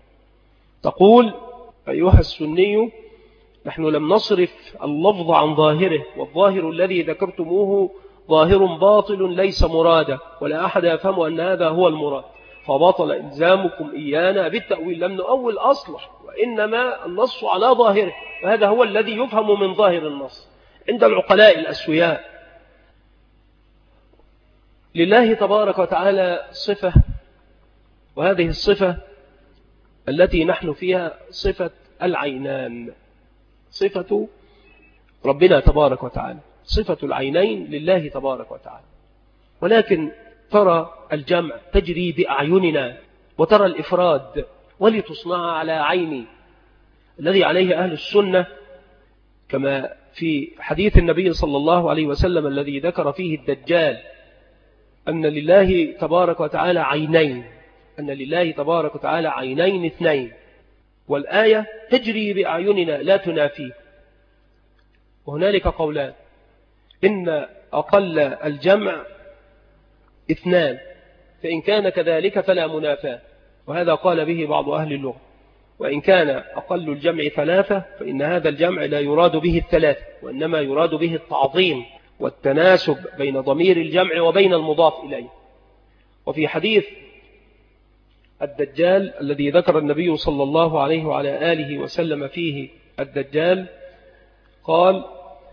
تقول أيها السني نحن لم نصرف اللفظ عن ظاهره، والظاهر الذي ذكرتموه ظاهر باطل ليس مرادا، ولا أحد يفهم أن هذا هو المراد، فبطل إلزامكم إيانا بالتأويل. لم نؤول أصلا، وإنما النص على ظاهره، وهذا هو الذي يفهم من ظاهر النص عند العقلاء الأسوياء. لله تبارك وتعالى صفة، وهذه الصفة التي نحن فيها صفة العينان، صفة ربنا تبارك وتعالى، صفة العينين لله تبارك وتعالى. ولكن ترى الجمع تجري بأعيننا، وترى الإفراد ولتصنع على عيني الذي عليه أهل السنة، كما في حديث النبي صلى الله عليه وسلم الذي ذكر فيه الدجال أن لله تبارك وتعالى عينين، أن لله تبارك وتعالى عينين اثنين، والآية تجري بأعيننا لا تنافيه. وهنالك قولان، إن أقل الجمع اثنان، فإن كان كذلك فلا منافاة، وهذا قال به بعض أهل اللغة. وإن كان أقل الجمع ثلاثة فإن هذا الجمع لا يراد به الثلاثة، وإنما يراد به التعظيم والتناسب بين ضمير الجمع وبين المضاف إليه. وفي حديث الدجال الذي ذكر النبي صلى الله عليه وعلى آله وسلم فيه الدجال، قال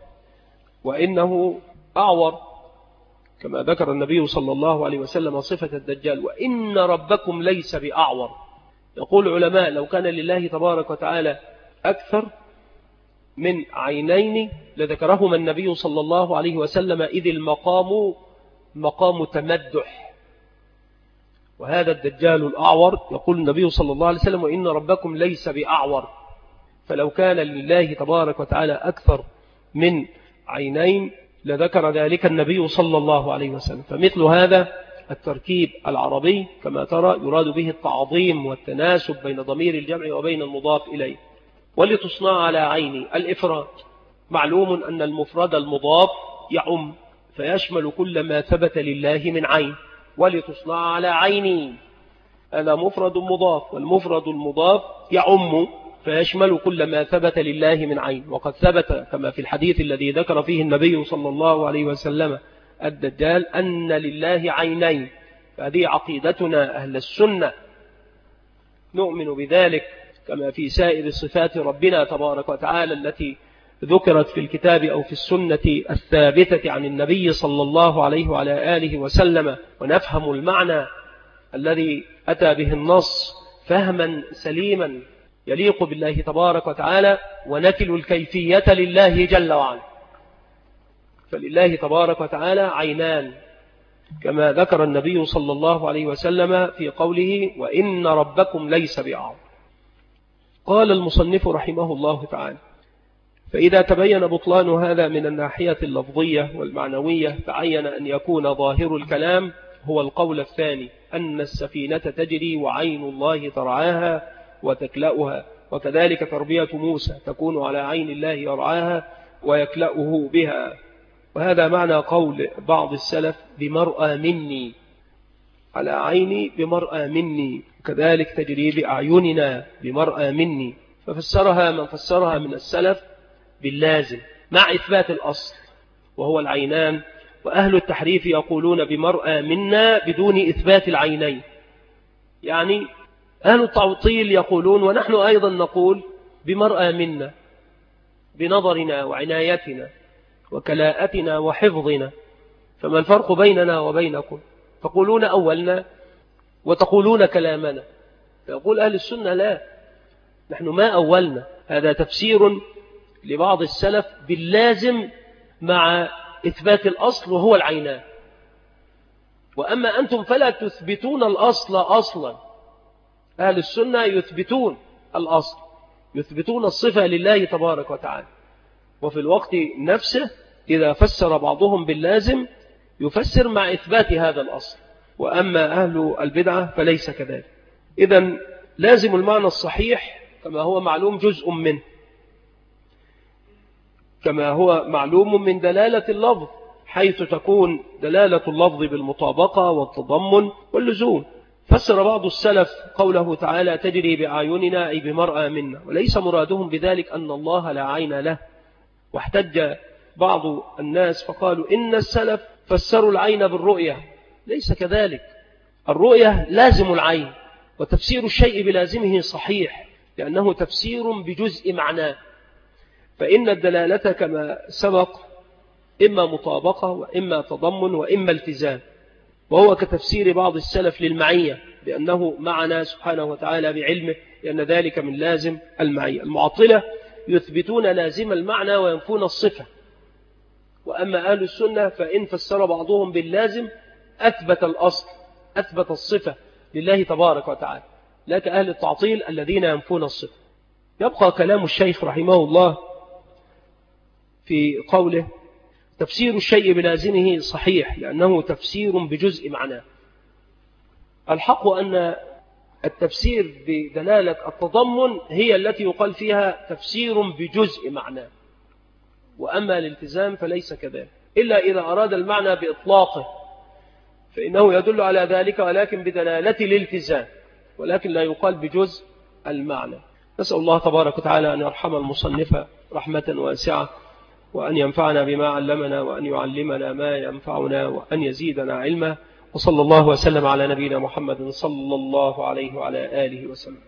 وإنه أعور، كما ذكر النبي صلى الله عليه وسلم صفة الدجال، وإن ربكم ليس بأعور. يقول العلماء لو كان لله تبارك وتعالى أكثر من عينين لذكرهما النبي صلى الله عليه وسلم، إذ المقام مقام تمدح، وهذا الدجال الأعور يقول النبي صلى الله عليه وسلم وإن ربكم ليس بأعور. فلو كان لله تبارك وتعالى أكثر من عينين لذكر ذلك النبي صلى الله عليه وسلم. فمثل هذا التركيب العربي كما ترى يراد به التعظيم والتناسب بين ضمير الجمع وبين المضاف إليه. ولتصنع على عيني الإفراد، معلوم أن المفرد المضاف يعم فيشمل كل ما ثبت لله من عين. ولتصنع على عيني هذا مفرد مضاف، والمفرد المضاف يعم فيشمل كل ما ثبت لله من عين. وقد ثبت كما في الحديث الذي ذكر فيه النبي صلى الله عليه وسلم الدجال أن لله عينين. فهذه عقيدتنا أهل السنة، نؤمن بذلك كما في سائر صفات ربنا تبارك وتعالى التي ذكرت في الكتاب أو في السنة الثابتة عن النبي صلى الله عليه وعلى آله وسلم، ونفهم المعنى الذي أتى به النص فهما سليما يليق بالله تبارك وتعالى، ونكل الكيفية لله جل وعلا. فلله تبارك وتعالى عينان، كما ذكر النبي صلى الله عليه وسلم في قوله وإن ربكم ليس بأعور. قال المصنف رحمه الله تعالى: فإذا تبين بطلان هذا من الناحية اللفظية والمعنوية تعين أن يكون ظاهر الكلام هو القول الثاني، أن السفينة تجري وعين الله ترعاها وتكلأها، وكذلك تربية موسى تكون على عين الله يرعاها ويكلأه بها. وهذا معنى قول بعض السلف بمرأى مني، على عيني بمرأى مني، وكذلك تجري بأعيننا بمرأى مني. ففسرها من فسرها من السلف باللازم مع إثبات الأصل وهو العينان، وأهل التحريف يقولون بمرأى منا بدون إثبات العينين. يعني أهل التعطيل يقولون ونحن أيضا نقول بمرأى منا بنظرنا وعنايتنا وكلاءتنا وحفظنا، فما الفرق بيننا وبينكم؟ تقولون أولنا وتقولون كلامنا. فيقول أهل السنة لا، نحن ما أولنا، هذا تفسير لبعض السلف باللازم مع إثبات الأصل وهو العينان. وأما أنتم فلا تثبتون الأصل أصلا، أهل السنة يثبتون الأصل، يثبتون الصفة لله تبارك وتعالى، وفي الوقت نفسه إذا فسر بعضهم باللازم يفسر مع إثبات هذا الأصل. وأما أهل البدعة فليس كذلك. إذن لازم المعنى الصحيح كما هو معلوم جزء منه، كما هو معلوم من دلالة اللفظ، حيث تكون دلالة اللفظ بالمطابقة والتضمن واللزوم. فسر بعض السلف قوله تعالى تجري بأعيننا أي بمرأى منا، وليس مرادهم بذلك أن الله لا عين له. واحتج بعض الناس فقالوا إن السلف فسروا العين بالرؤية، ليس كذلك. الرؤية لازم العين، وتفسير الشيء بلازمه صحيح، لأنه تفسير بجزء معناه. فإن الدلالة كما سبق إما مطابقة وإما تضمن وإما التزام، وهو كتفسير بعض السلف للمعية بأنه معنا سبحانه وتعالى بعلمه، لأن ذلك من لازم المعية. المعطلة يثبتون لازم المعنى وينفون الصفة. وأما أهل السنة فإن فسر بعضهم باللازم أثبت الأصل، أثبت الصفة لله تبارك وتعالى، لا كأهل التعطيل الذين ينفون الصفة. يبقى كلام الشيخ رحمه الله في قوله تفسير الشيء بلازمه صحيح لأنه تفسير بجزء معناه. الحق أن التفسير بدلالة التضمن هي التي يقال فيها تفسير بجزء معناه، وأما الالتزام فليس كذلك، إلا إذا أراد المعنى بإطلاقه فإنه يدل على ذلك، ولكن بدلالة الالتزام، ولكن لا يقال بجزء المعنى. نسأل الله تبارك وتعالى أن يرحم المصنف رحمة واسعة، وأن ينفعنا بما علمنا، وأن يعلمنا ما ينفعنا، وأن يزيدنا علما. وصلى الله وسلم على نبينا محمد صلى الله عليه وعلى آله وسلم.